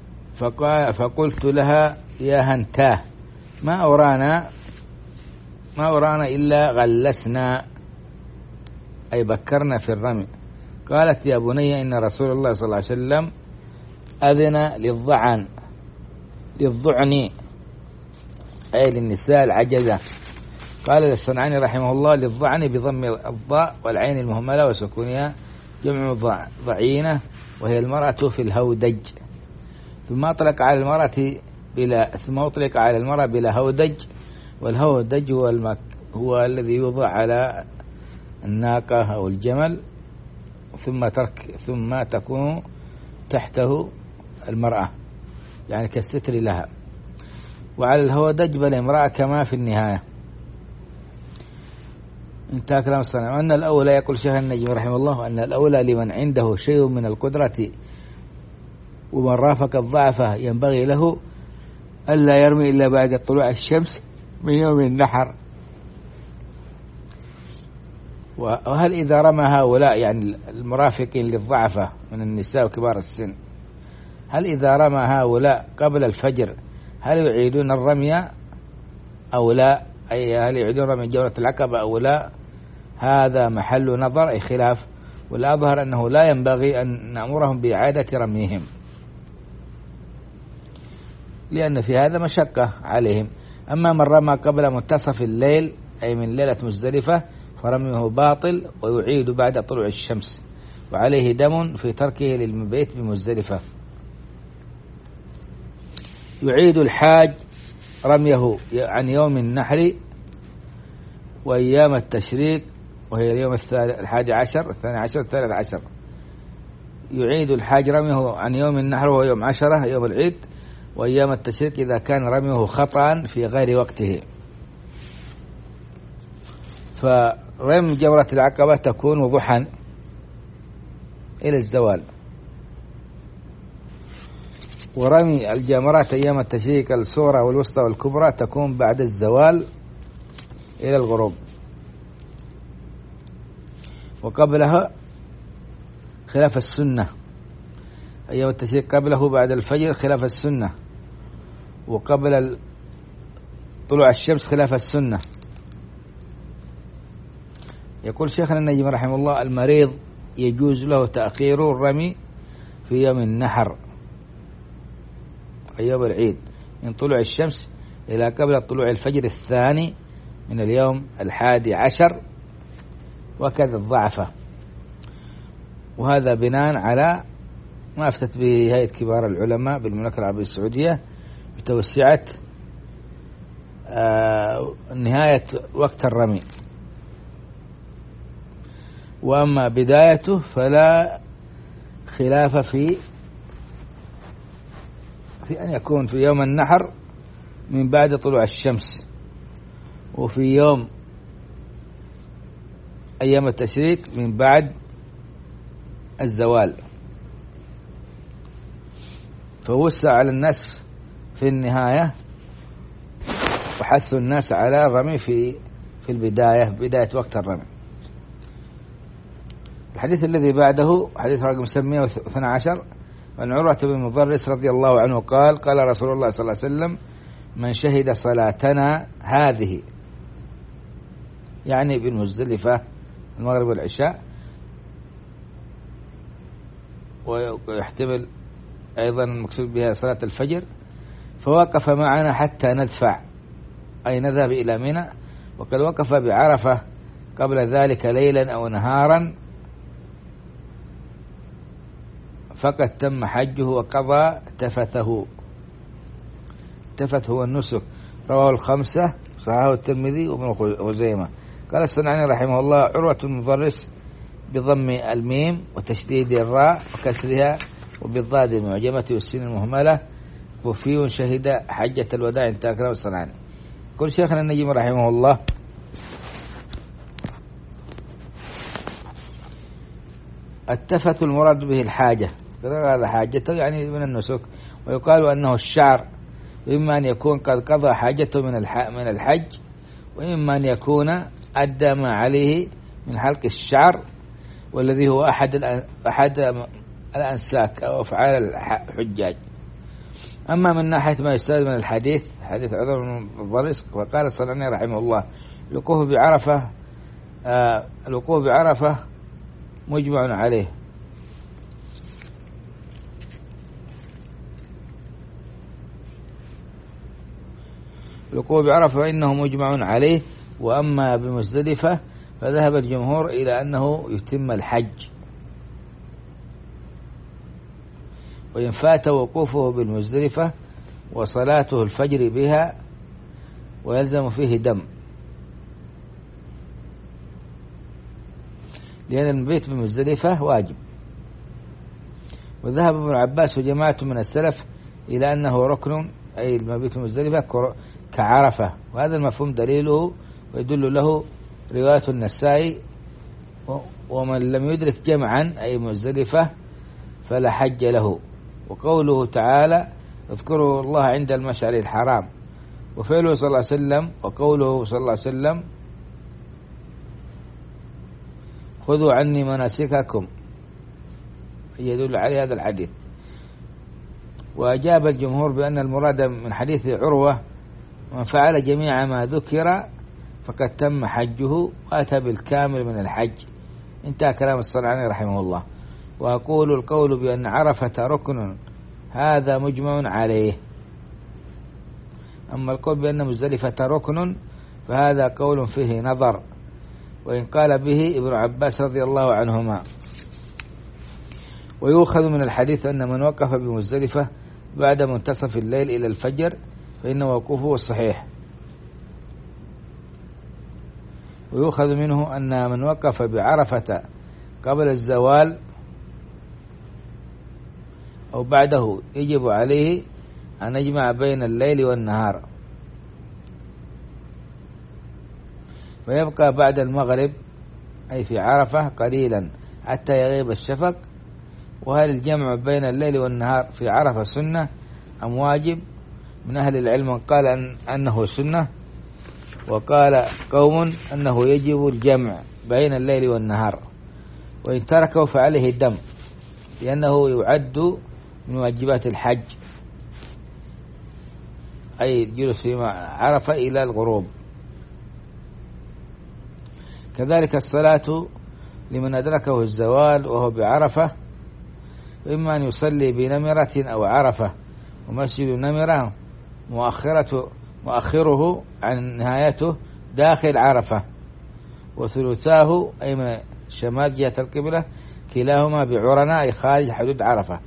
فقلت لها يا هنتاه ما أرانا ما ورانا إلا غلسنا أي بكرنا في الرمي. قالت يا بني إن رسول الله صلى الله عليه وسلم أذن للضعن للضعن أي للنساء العجزة. قال الصنعاني رحمه الله للضعن بضم الضاء والعين المهملة وسكونها جمع ضعينة وهي المرأة في الهودج. ثم أطلق على المرأة بلا ثم أطلق على المرأة بلا هودج، والهودج هو المك هو الذي يوضع على الناقة أو الجمل ثم ترك ثم تكون تحته المرأة يعني كالستر لها. وعلى الهودج بالامرأة كما في النهاية. انتهى كلام الصنعاني. وأن الأولى يقول شيخ النجم رحمه الله أن الأولى لمن عنده شيء من القدرة ومن رافق الضعف ينبغي له ألا يرمي إلا بعد طلوع الشمس من يوم النحر. وهل إذا رمى هؤلاء يعني المرافقين للضعفة من النساء وكبار السن، هل إذا رمى هؤلاء قبل الفجر هل يعيدون الرمي أو لا؟ أي هل يعيدون رمي جمرة العقبة أو لا؟ هذا محل نظر أي خلاف، والأظهر أنه لا ينبغي أن نأمرهم بإعادة رميهم لأن في هذا مشقة عليهم. أما من رمى قبل منتصف الليل أي من ليلة مزدلفة فرميه باطل ويعيد بعد طلوع الشمس، وعليه دم في تركه للمبيت بمزدلفة. يعيد الحاج رميه عن يوم النحر وأيام التشريق وهي اليوم الحادي عشر الثاني عشر الثالث عشر. يعيد الحاج رميه عن يوم النحر وهو يوم عشرة يوم العيد، وأيام التشريق إذا كان رميه خطأ في غير وقته. فرمي جمرة العقبة تكون ضحى إلى الزوال، ورمي الجمرات أيام التشريق الصغرى والوسطى والكبرى تكون بعد الزوال إلى الغروب، وقبلها خلاف السنة. أيام التشريق قبله بعد الفجر خلاف السنة، وقبل طلوع الشمس خلاف السنة. يقول شيخنا النجم رحمه الله المريض يجوز له تأخير الرمي في يوم النحر أيام العيد من طلوع الشمس إلى قبل طلوع الفجر الثاني من اليوم الحادي عشر، وكذا الضعفة. وهذا بناء على ما أفتت به هيئة كبار العلماء بالمملكة العربية السعودية بتوسعة آه نهاية وقت الرمي. وأما بدايته فلا خلاف في في أن يكون في يوم النحر من بعد طلوع الشمس، وفي يوم أيام التشريق من بعد الزوال. فوسع على الناس في النهاية وحث الناس على الرمي في في البداية بداية وقت الرمي. الحديث الذي بعده حديث رقم مئة واثني عشر عن عروة بن مضرس رضي الله عنه قال قال رسول الله صلى الله عليه وسلم من شهد صلاتنا هذه يعني بالمزدلفة المغرب والعشاء، ويحتمل أيضا المقصود بها صلاة الفجر، فوقف معنا حتى ندفع أي نذهب إلى منى، وقد وقف بعرفة قبل ذلك ليلا أو نهارا فقد تم حجه وقضى تفثه. تفث هو النسك، رواه الخمسة صححه الترمذي وابن خزيمة. قال الصنعاني رحمه الله عروة المضرس بضم الميم وتشديد الراء وكسرها وبالضاد المعجمة والسين المهملة، وفي شهد حجة الوداع. انتهى كلام الصنعاني. كل شيخنا النجم رحمه الله التفث المراد به الحاجة، هذا حاجته يعني من النسك، ويقال أنه الشعر، إما أن يكون قد قضى حاجته من من الحج، وإما أن يكون أدى ما عليه من حلق الشعر، والذي هو أحد أحد الأنساك أو أفعال الحجاج. أما من ناحية ما يستفاد من الحديث حديث عذر بن الضرس، وقال الصنعاني رحمه الله الوقوف بعرفة آه الوقوف بعرفة مجمع عليه. الوقوف بعرفة فإنه مجمع عليه. وأما بمزدلفة فذهب الجمهور إلى أنه يتم الحج، وإن فات وقوفه بالمزدلفة وصلاته الفجر بها ويلزم فيه دم، لأن المبيت بمزدلفة واجب. وذهب ابن عباس وجماعة من السلف إلى أنه ركن، أي المبيت بمزدلفة كعرفة، وهذا المفهوم دليله ويدل له رواية النسائي: ومن لم يدرك جمعا أي مزدلفة فلا حج له. وقوله تعالى: اذكروا الله عند المشعر الحرام، وفعله صلى الله عليه وسلم وقوله صلى الله عليه وسلم: خذوا عني مناسككم، يدل على هذا الحديث. وأجاب الجمهور بأن المراد من حديث عروة: من فعل جميع ما ذكر فقد تم حجه وأتى بالكامل من الحج. انتهى كلام الصنعاني رحمه الله. وأقول القول بأن عرفة ركن هذا مجمع عليه. أما القول بأن مزدلفة ركن فهذا قول فيه نظر، وإن قال به ابن عباس رضي الله عنهما. ويؤخذ من الحديث أن من وقف بمزدلفة بعد منتصف الليل إلى الفجر فإن وقوفه الصحيح. ويؤخذ منه أن من وقف بعرفة قبل الزوال أو بعده يجب عليه أن يجمع بين الليل والنهار، فيبقى بعد المغرب أي في عرفة قليلا حتى يغيب الشفق. وهل الجمع بين الليل والنهار في عرفة سنة أم واجب؟ من أهل العلم من قال أن أنه سنة، وقال قوم أنه يجب الجمع بين الليل والنهار، وإن تركه فعليه الدم، لأنه يعد من واجبات الحج، أي الجلوس في عرفة إلى الغروب. كذلك الصلاة لمن أدركه الزوال وهو بعرفة، إما أن يصلي بنمرة أو عرفة، ومسجد نمرة مؤخرة مؤخره عن نهايته داخل عرفة، وثلثاه أي من شمال جهة القبلة كلاهما بعرنا أي خارج حدود عرفة.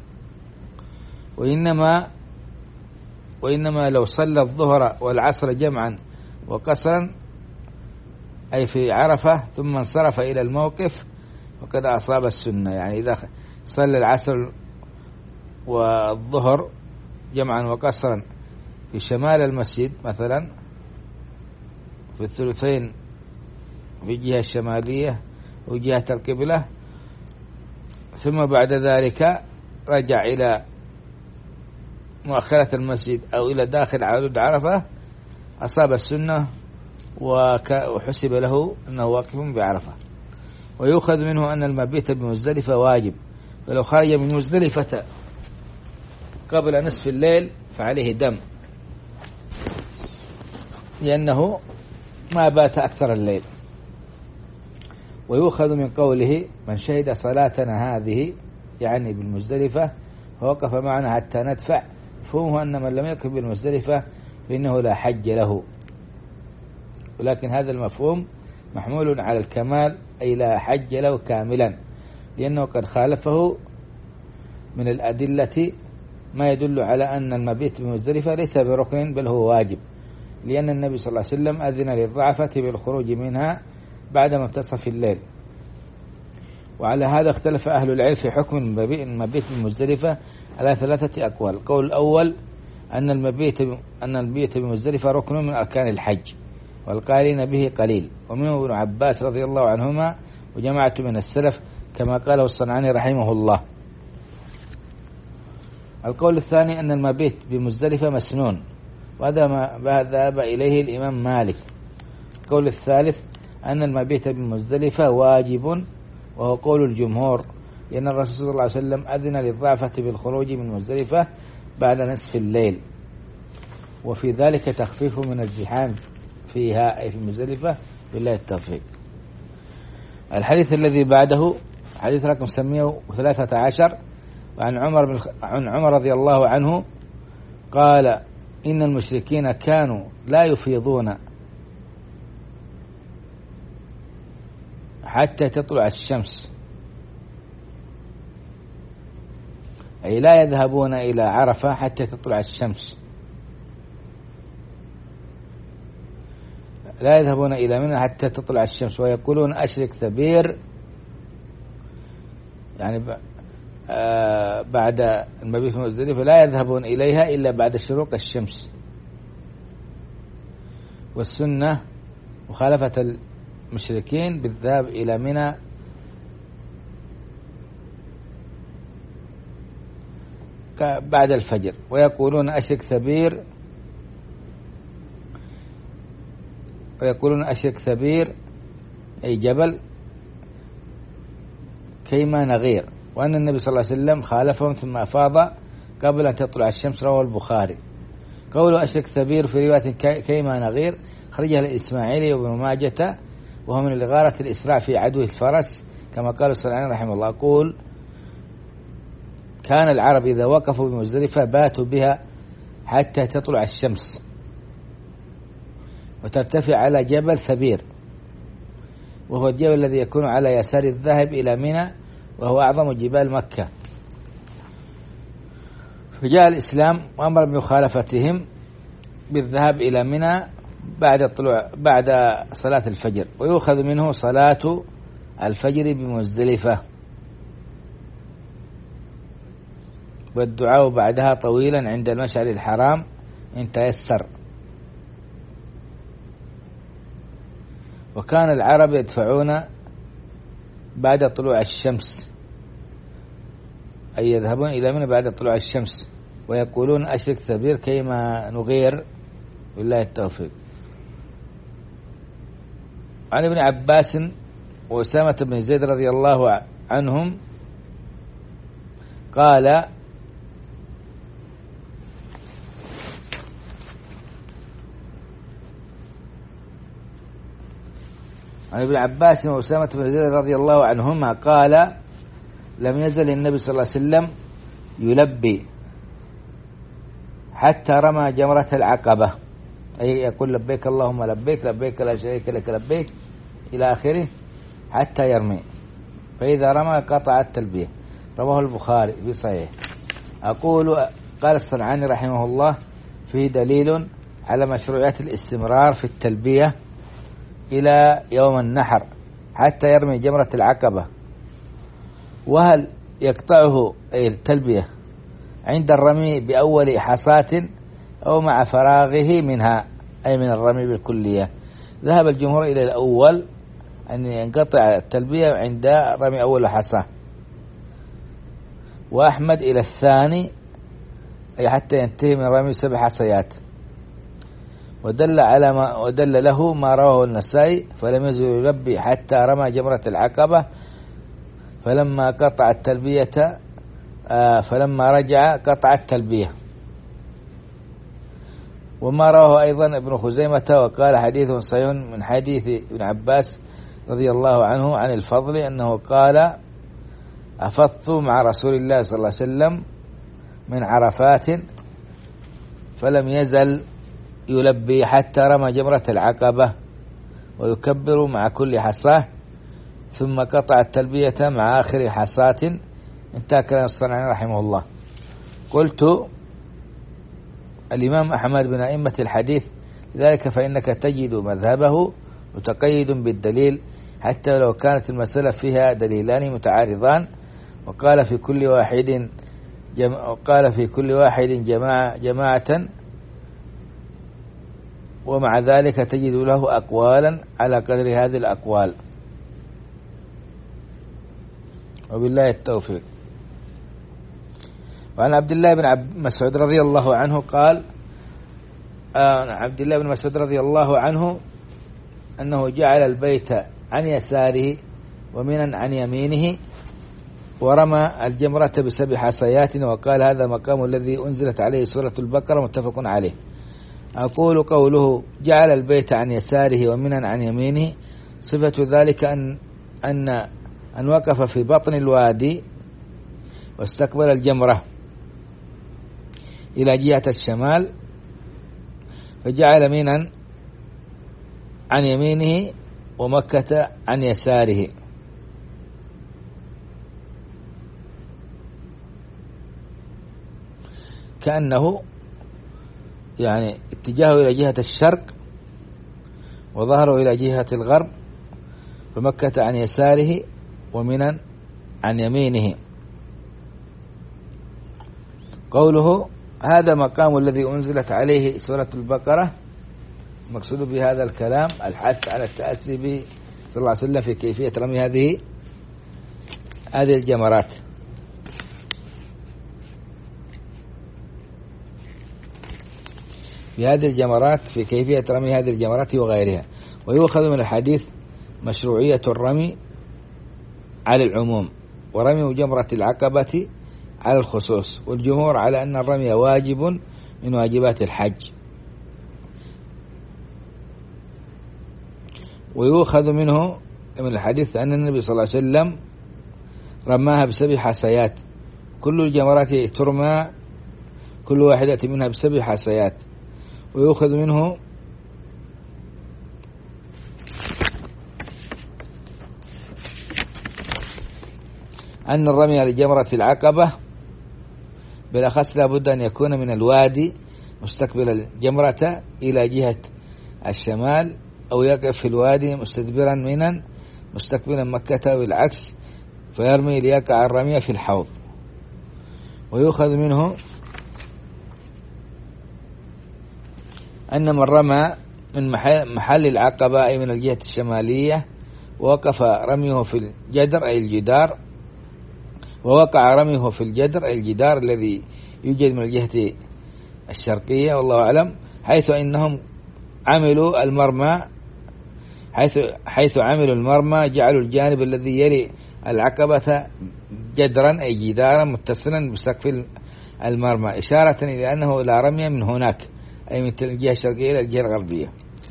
وإنما وإنما لو صلى الظهر والعصر جمعا وقصرا أي في عرفة ثم انصرف إلى الموقف وقد أصاب السنة. يعني إذا صلى العصر والظهر جمعا وقصرا في شمال المسجد مثلا في الثلثين في الجهة الشمالية وجهة القبلة، ثم بعد ذلك رجع إلى مؤخرة المسجد أو إلى داخل حدود عرفة، أصاب السنة وحسب له أنه واقف بعرفة. ويؤخذ منه أن المبيت بمزدلفة واجب، ولو خرج من مزدلفة قبل نصف الليل فعليه دم، لأنه ما بات أكثر الليل. ويؤخذ من قوله: من شهد صلاتنا هذه، يعني بالمزدلفة، فوقف معنا حتى ندفع، فهمه أن من لم يقف بالمزدلفة فإنه لا حج له. ولكن هذا المفهوم محمول على الكمال، أي لا حج له كاملا، لأنه قد خالفه من الأدلة ما يدل على أن المبيت بمزدلفة ليس بركن بل هو واجب، لأن النبي صلى الله عليه وسلم أذن للضعفة بالخروج منها بعد منتصف الليل. وعلى هذا اختلف أهل العلم في حكم المبيت بمزدلفة على ثلاثة أقوال. القول الأول أن المبيت أن المبيت بمزدلفة ركن من أركان الحج، والقائلين به قليل، ومنه ابن عباس رضي الله عنهما وجماعة من السلف كما قاله الصنعاني رحمه الله. القول الثاني أن المبيت بمزدلفة مسنون، وهذا ما ذهب إليه الإمام مالك. القول الثالث أن المبيت بمزدلفة واجب، وهو قول الجمهور، لأن الرسول صلى الله عليه وسلم أذن للضعفة بالخروج من مزدلفة بعد نصف الليل، وفي ذلك تخفيف من الزحام فيها أي في مزدلفة. بالله التوفيق. الحديث الذي بعده حديث رقم سبعمائة وثلاثة عشر وعن عمر بن عن عمر رضي الله عنه قال إن المشركين كانوا لا يفيضون حتى تطلع الشمس، أي لا يذهبون إلى عرفة حتى تطلع الشمس، لا يذهبون إلى منى حتى تطلع الشمس، ويقولون أشرك ثبير، يعني بعد المبيت في مزدلفة لا يذهبون إليها إلا بعد شروق الشمس. والسنة مخالفة المشركين بالذهاب إلى منى بعد الفجر، ويقولون أشرك ثبير ويقولون أشرك ثبير أي جبل كيما نغير، وأن النبي صلى الله عليه وسلم خالفهم ثم أفاض قبل أن تطلع الشمس. رواه البخاري. قوله أشرك ثبير في رواية كيما نغير خرجها الإسماعيلي وابن ماجة، وهو من الغارة الإسراع في عدو الفرس كما قال الصنعاني رحمه الله. أقول كان العرب إذا وقفوا بمزدلفة باتوا بها حتى تطلع الشمس وترتفع على جبل ثبير، وهو الجبل الذي يكون على يسار الذاهب إلى منى، وهو أعظم جبال مكة. فجاء الإسلام وأمر بمخالفتهم بالذهاب إلى منى بعد طلوع بعد صلاة الفجر، ويؤخذ منه صلاة الفجر بمزدلفة، والدعاء بعدها طويلا عند المشعر الحرام إن تيسر. وكان العرب يدفعون بعد طلوع الشمس، أي يذهبون إلى منى بعد طلوع الشمس، ويقولون أشرك ثبير كيما نغير. بالله التوفيق. عن ابن عباس وأسامة بن زيد رضي الله عنهم قال عن ابن عباس وأسامة بن زيد رضي الله عنهما قال لم يزل النبي صلى الله عليه وسلم يلبي حتى رمى جمرة العقبة، أي يقول لبيك اللهم لبيك لبيك لا شريك لك لبيك إلى آخره حتى يرمي، فإذا رمى قطع التلبية. رواه البخاري في صحيح. أقول قال الصنعاني رحمه الله فيه دليل على مشروعية الاستمرار في التلبية إلى يوم النحر حتى يرمي جمرة العقبة. وهل يقطعه أي التلبية عند الرمي بأول حصاة أو مع فراغه منها أي من الرمي بالكلية؟ ذهب الجمهور إلى الأول أن ينقطع التلبية عند رمي أول حصاة، وأحمد إلى الثاني أي حتى ينتهي من رمي سبع حصيات. ودل على ما ودل له ما رواه النسائي فلم يزل يلبي حتى رمى جمرة العقبة، فلما قطع التلبية آه فلما رجع قطع التلبية. وما رواه أيضا ابن خزيمة وقال حديث صحيح من حديث ابن عباس رضي الله عنه عن الفضل أنه قال أفضت مع رسول الله صلى الله عليه وسلم من عرفات فلم يزل يلبي حتى رمى جمرة العقبة ويكبر مع كل حصاة، ثم قطع التلبية مع آخر حصاة. انتهى كلام الصنعاني رحمه الله. قلت الإمام أحمد بن أئمة الحديث لذلك فإنك تجد مذهبه متقيد بالدليل حتى لو كانت المسألة فيها دليلان متعارضان، وقال في كل واحد جماعة وقال في كل واحد جماعة جماعة ومع ذلك تجد له أقوالا على قدر هذه الأقوال. وبالله التوفيق. وعن عبد الله بن عبد مسعود رضي الله عنه قال آه عبد الله بن مسعود رضي الله عنه أنه جعل البيت عن يساره ومنا عن يمينه، ورمى الجمرة بسبع حصيات، وقال هذا مقام الذي أنزلت عليه سورة البقرة، متفق عليه. أقول قوله جعل البيت عن يساره ومنى عن يمينه، صفة ذلك أن أن أن وقف في بطن الوادي واستقبل الجمرة إلى جهة الشمال، فجعل منى عن يمينه ومكة عن يساره. كأنه يعني اتجاهه إلى جهة الشرق وظهره إلى جهة الغرب، فمكة عن يساره ومنى عن يمينه. قوله هذا مقام الذي أنزلت عليه سورة البقرة، مقصود بهذا الكلام الحث على التأسي به صلى الله عليه وسلم في كيفية رمي هذه هذه الجمرات. بهذه الجمرات في كيفية رمي هذه الجمرات وغيرها. ويؤخذ من الحديث مشروعية الرمي على العموم، ورمي جمرة العقبة على الخصوص، والجمهور على أن الرمي واجب من واجبات الحج. ويؤخذ منه من الحديث أن النبي صلى الله عليه وسلم رماها بسبع حصيات، كل الجمرات ترمى كل واحدة منها بسبع حصيات. ويؤخذ منه أن الرمي لجمرة العقبة بالأخص لابد أن يكون من الوادي مستقبل الجمرة إلى جهة الشمال، أو يقف في الوادي مستدبرا منى مستقبلا مكة والعكس، فيرمي ليقع الرمي في الحوض. ويؤخذ منه أن من رمى من محل العقبة أي من الجهة الشمالية ووقف رميه في الجدر أي الجدار، ووقع رميه في الجدر أي الجدار الذي يوجد من الجهة الشرقية والله أعلم، حيث إنهم عملوا المرمى حيث حيث عملوا المرمى جعلوا الجانب الذي يلي العقبة جدرا أي جدارا متصلا بسقف المرمى، إشارة إلى أنه لا رمي من هناك أي من الجهة الشرقية إلى الجهة الغربية.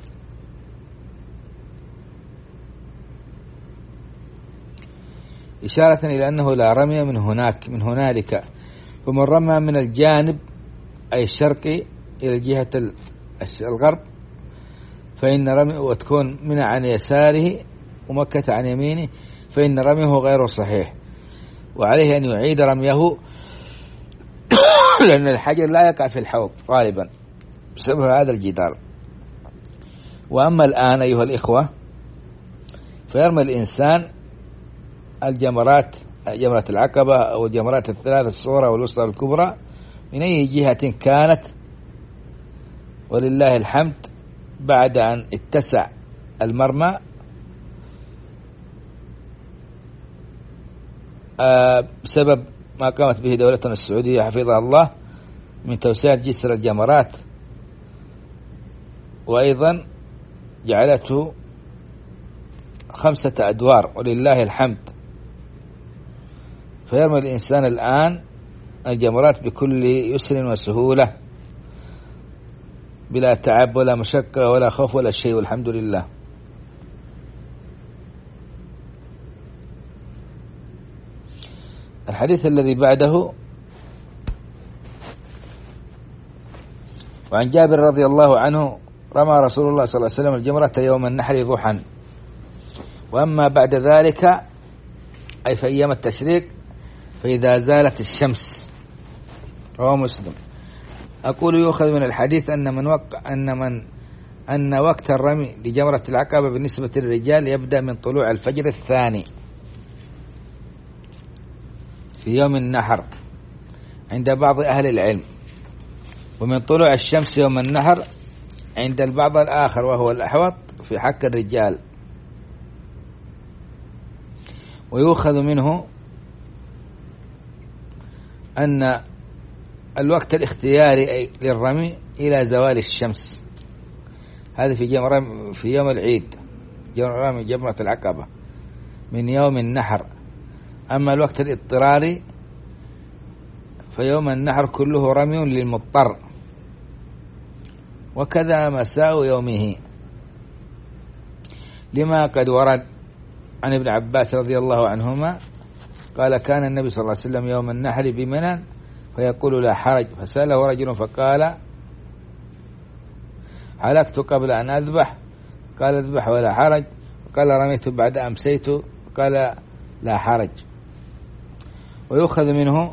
إشارة إلى أنه لا رمي من هناك من هنالك. ومن رمى من الجانب أي الشرقي إلى جهة الغرب فإن رمي وتكون منى عن يساره ومكة عن يمينه فإن رميه غير صحيح، وعليه أن يعيد رميه لأن الحجر لا يقع في الحوض غالبا بسبب هذا الجدار. وأما الآن أيها الإخوة فيرمي الإنسان الجمرات جمرة العقبة أو الجمرات الثلاث الصغرى والوسطى والكبرى من أي جهة كانت، ولله الحمد بعد أن اتسع المرمى بسبب ما قامت به دولتنا السعودية حفظها الله من توسعة جسر الجمرات، وأيضا جعلته خمسة أدوار ولله الحمد. فيرمي الإنسان الآن الجمرات بكل يسر وسهولة بلا تعب ولا مشقة ولا خوف ولا شيء والحمد لله. الحديث الذي بعده وعن جابر رضي الله عنه رمى رسول الله صلى الله عليه وسلم الجمرة يوم النحر ضحى، وأما بعد ذلك أي في أيام التشريق فإذا زالت الشمس. رواه مسلم. أقول يؤخذ من الحديث أن من وقع أن من أن وقت الرمي لجمرة العقبة بالنسبة للرجال يبدأ من طلوع الفجر الثاني في يوم النحر عند بعض أهل العلم، ومن طلوع الشمس يوم النحر عند البعض الآخر وهو الأحوط في حق الرجال. ويؤخذ منه أن الوقت الاختياري للرمي إلى زوال الشمس، هذا في جمرة في يوم العيد رمي جمرة العقبة من يوم النحر. أما الوقت الاضطراري فيوم النحر كله رمي للمضطر، وكذا مساء يومه، لما قد ورد عن ابن عباس رضي الله عنهما قال كان النبي صلى الله عليه وسلم يوم النحر بمنى فيقول لا حرج، فسأله رجل فقال حلقت قبل أن أذبح؟ قال اذبح ولا حرج. قال رميت بعد أمسيت؟ قال لا حرج. ويؤخذ منه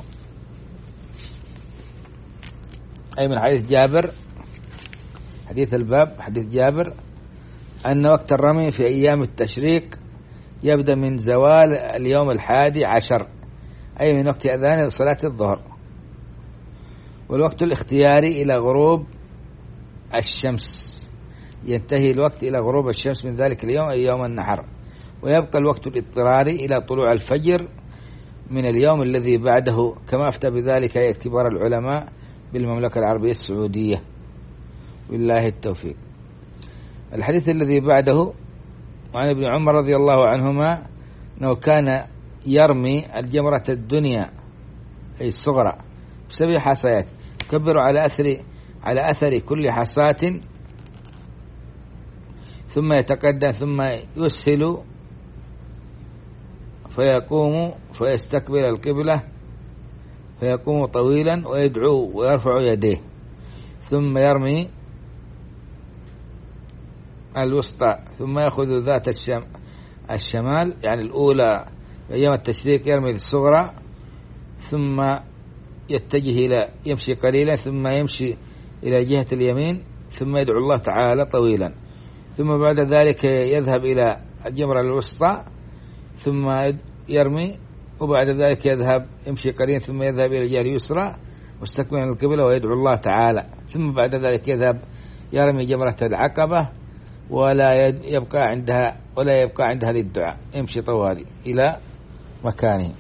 أي من حديث جابر، حديث الباب حديث جابر، أن وقت الرمي في أيام التشريق يبدأ من زوال اليوم الحادي عشر، أي من وقت أذان صلاة الظهر، والوقت الاختياري إلى غروب الشمس، ينتهي الوقت إلى غروب الشمس من ذلك اليوم أي يوم النحر، ويبقى الوقت الاضطراري إلى طلوع الفجر من اليوم الذي بعده، كما أفتى بذلك هيئة كبار العلماء بالمملكة العربية السعودية، بالله التوفيق. الحديث الذي بعده عن ابن عمر رضي الله عنهما أنه كان يرمي الجمرة الدنيا أي الصغرى بسبع حصيات، يكبر على أثر على أثر كل حصاة، ثم يتقدم ثم يسهل فيقوم فيستقبل القبلة فيقوم طويلا ويدعو ويرفع يديه، ثم يرمي الوسطى، ثم يأخذ ذات الشم الشمال يعني الأولى أيام التشريق يرمي الصغرى، ثم يتجه إلى يمشي قليلا، ثم يمشي إلى جهة اليمين، ثم يدعو الله تعالى طويلا، ثم بعد ذلك يذهب إلى الجمرة الوسطى ثم يرمي، وبعد ذلك يذهب يمشي قليلا ثم يذهب إلى الجهة اليسرى مستقبلا القبلة ويدعو الله تعالى، ثم بعد ذلك يذهب يرمي جمرة العقبة ولا يبقى عندها ولا يبقى عندها للدعاء، يمشي طوالي إلى مكانه.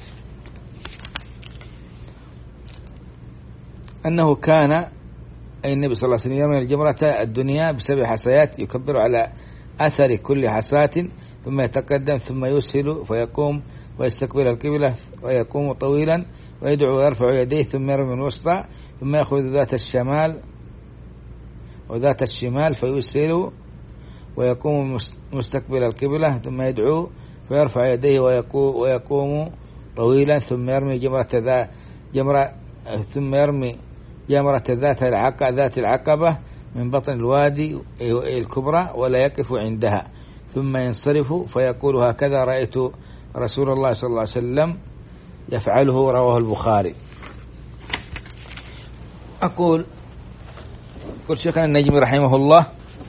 أنه كان أي النبي صلى الله عليه وسلم يرمي الجمرة الدنيا بسبع حصيات، يكبر على أثر كل حصاة، ثم يتقدم ثم يسهل فيقوم ويستقبل القبلة ويقوم طويلا ويدعو ويرفع يديه، ثم يرمي الوسطى، ثم يأخذ ذات الشمال وذات الشمال فيسهل ويقوم مستقبل القبلة، ثم يدعو ويرفع يديه ويقوم طويلا، ثم يرمي جمرة ذا جمرة ثم يرمي جمرة ذات العقبة ذات العقبة من بطن الوادي الكبرى ولا يقف عندها، ثم ينصرف فيقول هكذا رأيت رسول الله صلى الله عليه وسلم يفعله، رواه البخاري. أقول قل شيخنا النجمي رحمه الله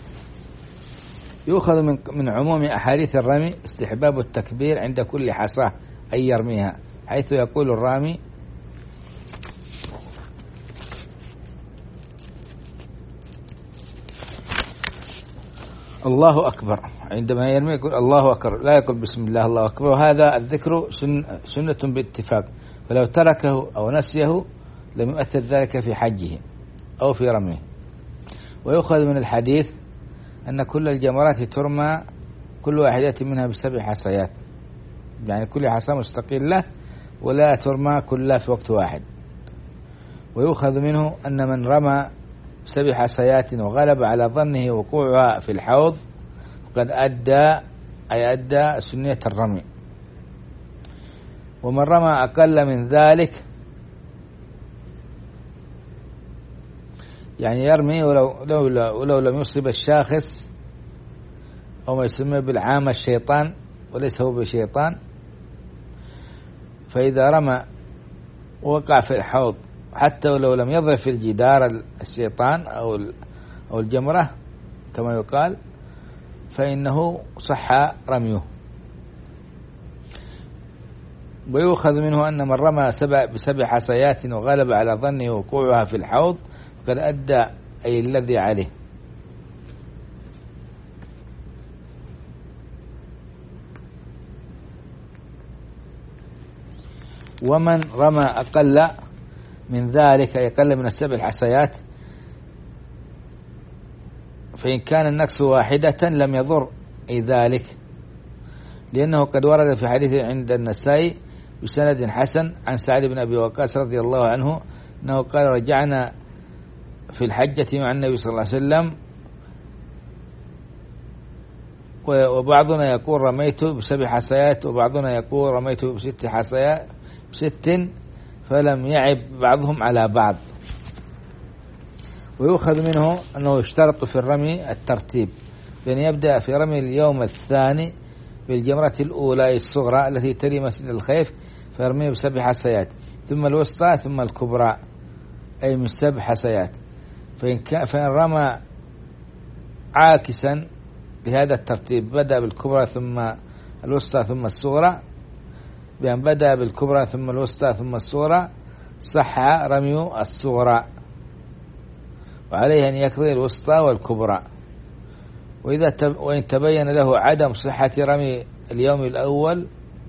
يؤخذ من من عموم أحاديث الرمي استحباب التكبير عند كل حصاة أي يرميها، حيث يقول الرامي الله أكبر، عندما يرمي يقول الله أكبر، لا يقول بسم الله الله أكبر، وهذا الذكر سنة باتفاق، فلو تركه أو نسيه لم يؤثر ذلك في حجه أو في رميه. ويؤخذ من الحديث أن كل الجمرات ترمى كل واحدة منها بسبع حصيات، يعني كل حصى مستقلة ولا ترمى كلها في وقت واحد. ويؤخذ منه أن من رمى بسبع حصيات وغلب على ظنه وقوعها في الحوض فقد أدى أي أدى سنية الرمي، ومن رمى أقل من ذلك يعني يرمي ولو, ولو, ولو لم يصيب الشاخص أو ما يسمى بالعامة الشيطان وليس هو بشيطان، فإذا رمى وقع في الحوض حتى ولو لم يضرب في الجدار الشيطان أو أو الجمرة كما يقال فإنه صح رميه. ويؤخذ منه أن من رمى سبع بسبع حصيات وغلب على ظنه وقوعها في الحوض فقد أدى أي الذي عليه. ومن رمى أقل من ذلك أقل من السبع الحصيات فإن كان النقص واحدة لم يضر أي ذلك، لأنه قد ورد في حديث عند النسائي بسند حسن عن سعد بن أبي وقاص رضي الله عنه أنه قال رجعنا في الحجة مع النبي صلى الله عليه وسلم، وبعضنا يقول رميت بسبع حصيات، وبعضنا يقول رميت بست حصيات بست، فلم يعب بعضهم على بعض. ويؤخذ منه أنه يشترط في الرمي الترتيب، بأن يبدأ في رمي اليوم الثاني بالجمرة الأولى الصغرى التي تلي مسجد الخيف فيرميه بسبع حصيات، ثم الوسطى ثم الكبرى أي من سبع حصيات. فإن, فإن رمى عاكسا بهذا الترتيب بدأ بالكبرى ثم الوسطى ثم الصغرى، بأن بدأ بالكبرى ثم الوسطى ثم الصغرى صح رمي الصغرى، وعليه أن يقضي الوسطى والكبرى. وإذا وإن تبين له عدم صحة رمي اليوم الأول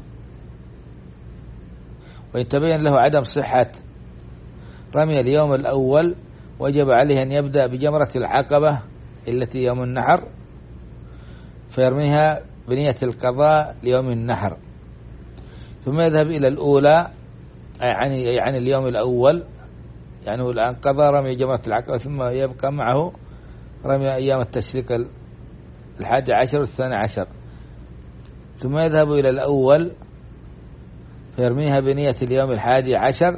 وإن تبين له عدم صحة رمي اليوم الأول وجب عليه أن يبدأ بجمرة العقبة التي يوم النحر فيرميها بنية القضاء ليوم النحر، ثم يذهب إلى الأولى يعني عن اليوم الأول، يعني الآن قضى رمي جمرة العقبة، ثم يبقى معه رمي أيام التشريق الحادي عشر والثاني عشر، ثم يذهب إلى الأول فيرميها بنية اليوم الحادي عشر،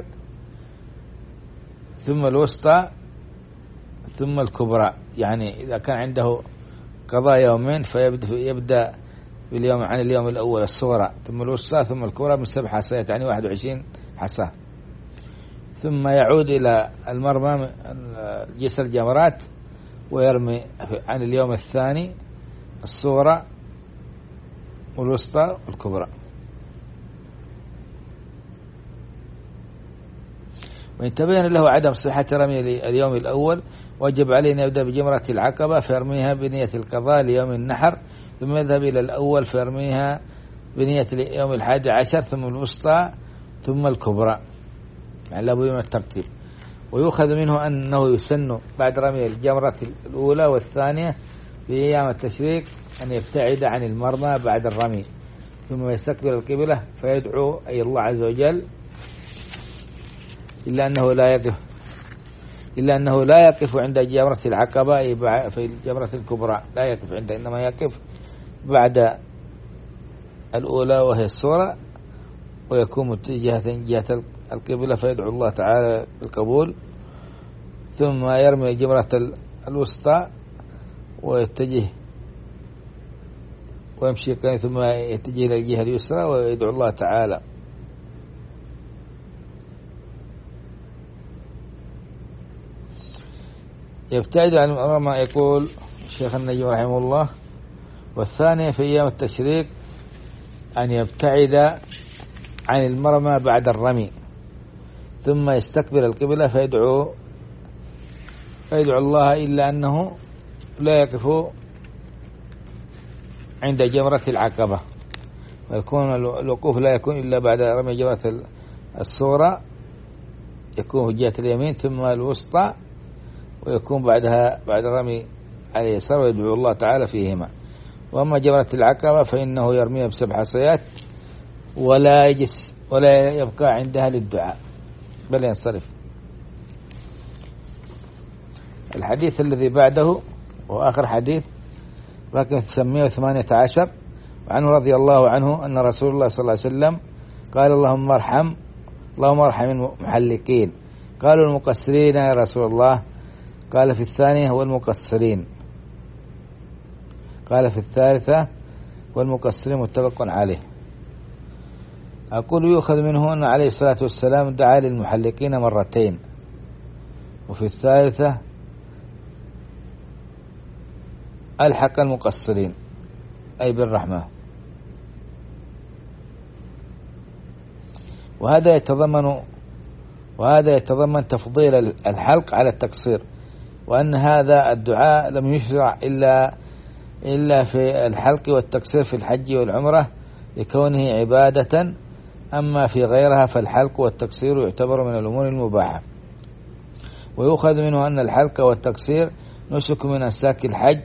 ثم الوسطى ثم الكبرى. يعني إذا كان عنده قضاء يومين فيبدأ باليوم عن اليوم الأول الصغرى، ثم الوسطى ثم الكبرى من سبع حصيات يعني واحد وعشرين حصى، ثم يعود إلى المرمى جسر الجمرات ويرمي عن اليوم الثاني الصغرى والوسطى والكبرى. وإن تبين له عدم صحة رمي اليوم الأول وجب عليه أن يبدأ بجمرة العقبة فيرميها بنية القضاء ليوم النحر، ثم يذهب إلى الأول فيرميها بنية اليوم الحادي عشر، ثم الوسطى ثم الكبرى، يعني لابد من الترتيب. ويؤخذ منه أنه يسن بعد رمي الجمرة الأولى والثانية في أيام التشريق أن يبتعد عن المرمى بعد الرمي، ثم يستقبل القبلة فيدعو أي الله عز وجل، إلا أنه لا يقف إلا أنه لا يقف عند جمرة العقبة في الجمرة الكبرى، لا يقف عند، إنما يقف بعد الأولى وهي الصورة، ويكون متجهة جهة القبلة فيدعو الله تعالى بالقبول، ثم يرمي جمرة الوسطى ويتجه ويمشي ثم يتجه إلى الجهة اليسرى ويدعو الله تعالى. يبتعد عن المرمى يقول الشيخ النجم رحمه الله. والثانية في أيام التشريق أن يبتعد عن المرمى بعد الرمي، ثم يستقبل القبلة فيدعو فيدعو الله، إلا أنه لا يقف عند جمرة العقبة، ويكون الوقوف لا يكون إلا بعد رمي جمرة الصغرى، يكون في جهة اليمين، ثم الوسطى، ويكون بعدها بعد رمي على اليسار ويدعو الله تعالى فيهما. وأما جمرة العقبة فإنه يرميها بسبع حصيات ولا يجلس ولا يبقى عندها للدعاء بل ينصرف. الحديث الذي بعده وآخر حديث رقم ثمانمائة وثمانية عشر، وعنه رضي الله عنه أن رسول الله صلى الله عليه وسلم قال اللهم ارحم اللهم ارحم المحلقين. قالوا المقصرين يا رسول الله؟ قال في الثانية والمقصرين، قال في الثالثة والمقصرين، متفق عليه. أقول يؤخذ منه أن عليه الصلاة والسلام دعا للمحلقين مرتين، وفي الثالثة ألحق المقصرين أي بالرحمة. وهذا يتضمن وهذا يتضمن تفضيل الحلق على التقصير، وأن هذا الدعاء لم يشرع إلا إلا في الحلق والتقصير في الحج والعمرة لكونه عبادة، أما في غيرها فالحلق والتقصير يعتبر من الأمور المباحة. ويؤخذ منه أن الحلق والتقصير نسك من أنساك الحج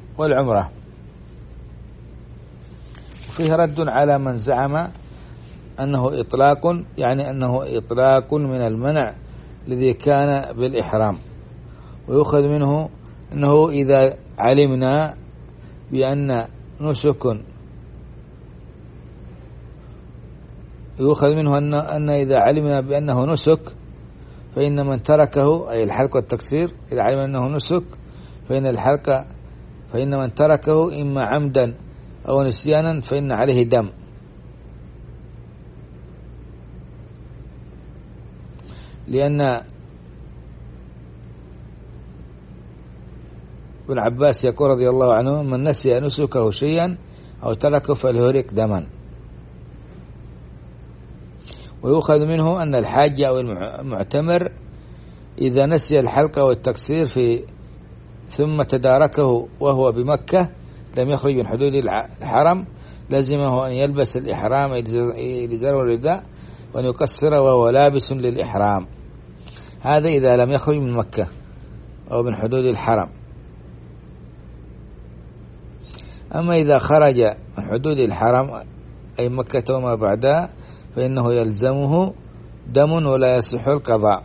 والعمرة. وفيه رد على من زعم أنه إطلاق، يعني أنه إطلاق من المنع الذي كان بالإحرام. ويؤخذ منه أنه إذا علمنا بأن نسك يؤخذ منه أن أن إذا علمنا بأنه نسك فإن من تركه، أي الحلق والتقصير، إذا علمنا أنه نسك فإن الحلق فإن من تركه إما عمدا أو نسيانا فإن عليه دم. لأن ابن عباس يقول رضي الله عنه: من نسي نسكه شيئا أو تركه فليهرق دما. ويؤخذ منه أن الحاج أو المعتمر إذا نسي الحلق والتقصير في ثم تداركه وهو بمكة لم يخرج من حدود الحرم، لزمه أن يلبس الإحرام الإزار والرداء وأن يقصر وهو لابس للإحرام. هذا إذا لم يخرج من مكة أو من حدود الحرم. أما إذا خرج من حدود الحرم أي مكة وما بعدها فإنه يلزمه دم ولا يصح القضاء.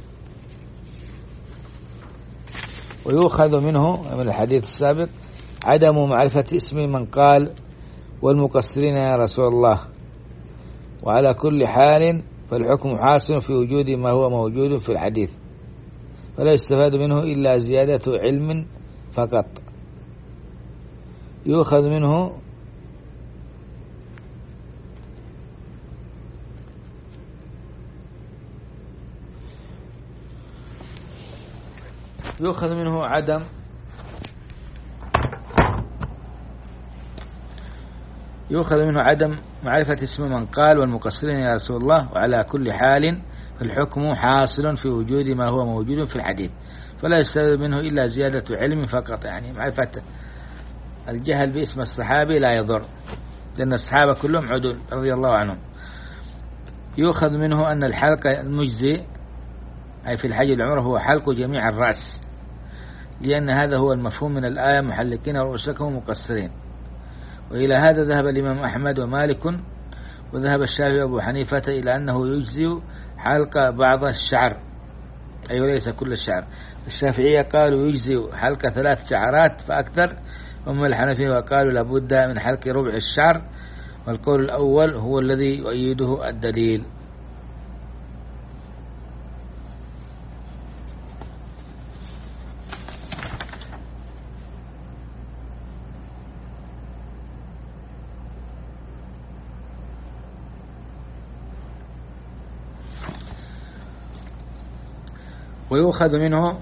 ويؤخذ منه من الحديث السابق عدم معرفة اسم من قال والمقصرين يا رسول الله، وعلى كل حال فالحكم حاصل في وجود ما هو موجود في الحديث، فلا يستفاد منه إلا زيادة علم فقط. يؤخذ منه يؤخذ منه عدم يؤخذ منه عدم معرفة اسم من قال والمقصرين يا رسول الله، وعلى كل حال فالحكم حاصل في وجود ما هو موجود في الحديث، فلا يستفاد منه إلا زيادة علم فقط. يعني معرفة الجهل باسم الصحابي لا يضر، لأن الصحابة كلهم عدول رضي الله عنهم. يؤخذ منه أن الحلق المجزي أي في الحج والعمرة هو حلق جميع الرأس، لأن هذا هو المفهوم من الآية: محلقين رؤوسكم مقصرين. وإلى هذا ذهب الإمام أحمد ومالك، وذهب الشافعي وأبو حنيفة إلى أنه يجزي حلق بعض الشعر، أي وليس كل الشعر. الشافعية قالوا يجزي حلق ثلاث شعرات فأكثر، أما الحنفية قالوا لابد من حلق ربع الشعر، والقول الأول هو الذي يؤيده الدليل. ويؤخذ منه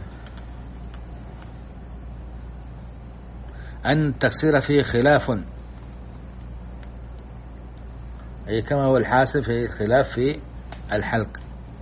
أن التقصير فيه خلاف، أي كما هو الحاصل في خلاف في الحلق.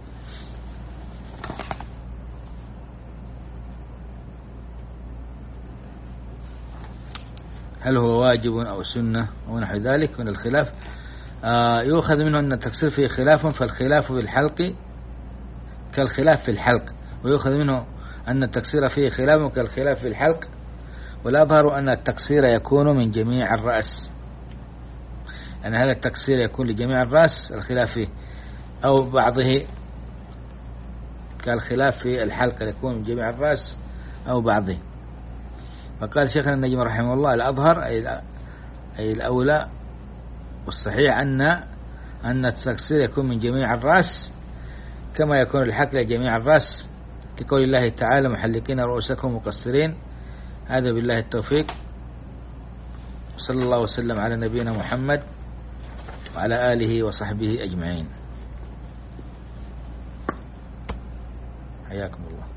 هل هو واجب أو سنة أو نحو ذلك من الخلاف. آه يؤخذ منه أن التقصير فيه خلاف، فالخلاف في الحلق كالخلاف في الحلق. ويؤخذ منه أن التقصير فيه خلاف كالخلاف في الحلق، والأظهر أن التقصير يكون من جميع الرأس، أن هذا التقصير يكون لجميع الرأس الخلاف فيه، أو بعضه كالخلاف في الحلق يكون من جميع الرأس أو بعضه. فقال شيخنا النجم رحمه الله: الأظهر أي الأولى والصحيح أن أن التقصير يكون من جميع الرأس كما يكون الحلق لجميع الرأس، لقول الله تعالى: محلقين رؤوسكم مقصرين. هذا بالله التوفيق، صلى الله وسلم على نبينا محمد وعلى آله وصحبه أجمعين. حياكم الله.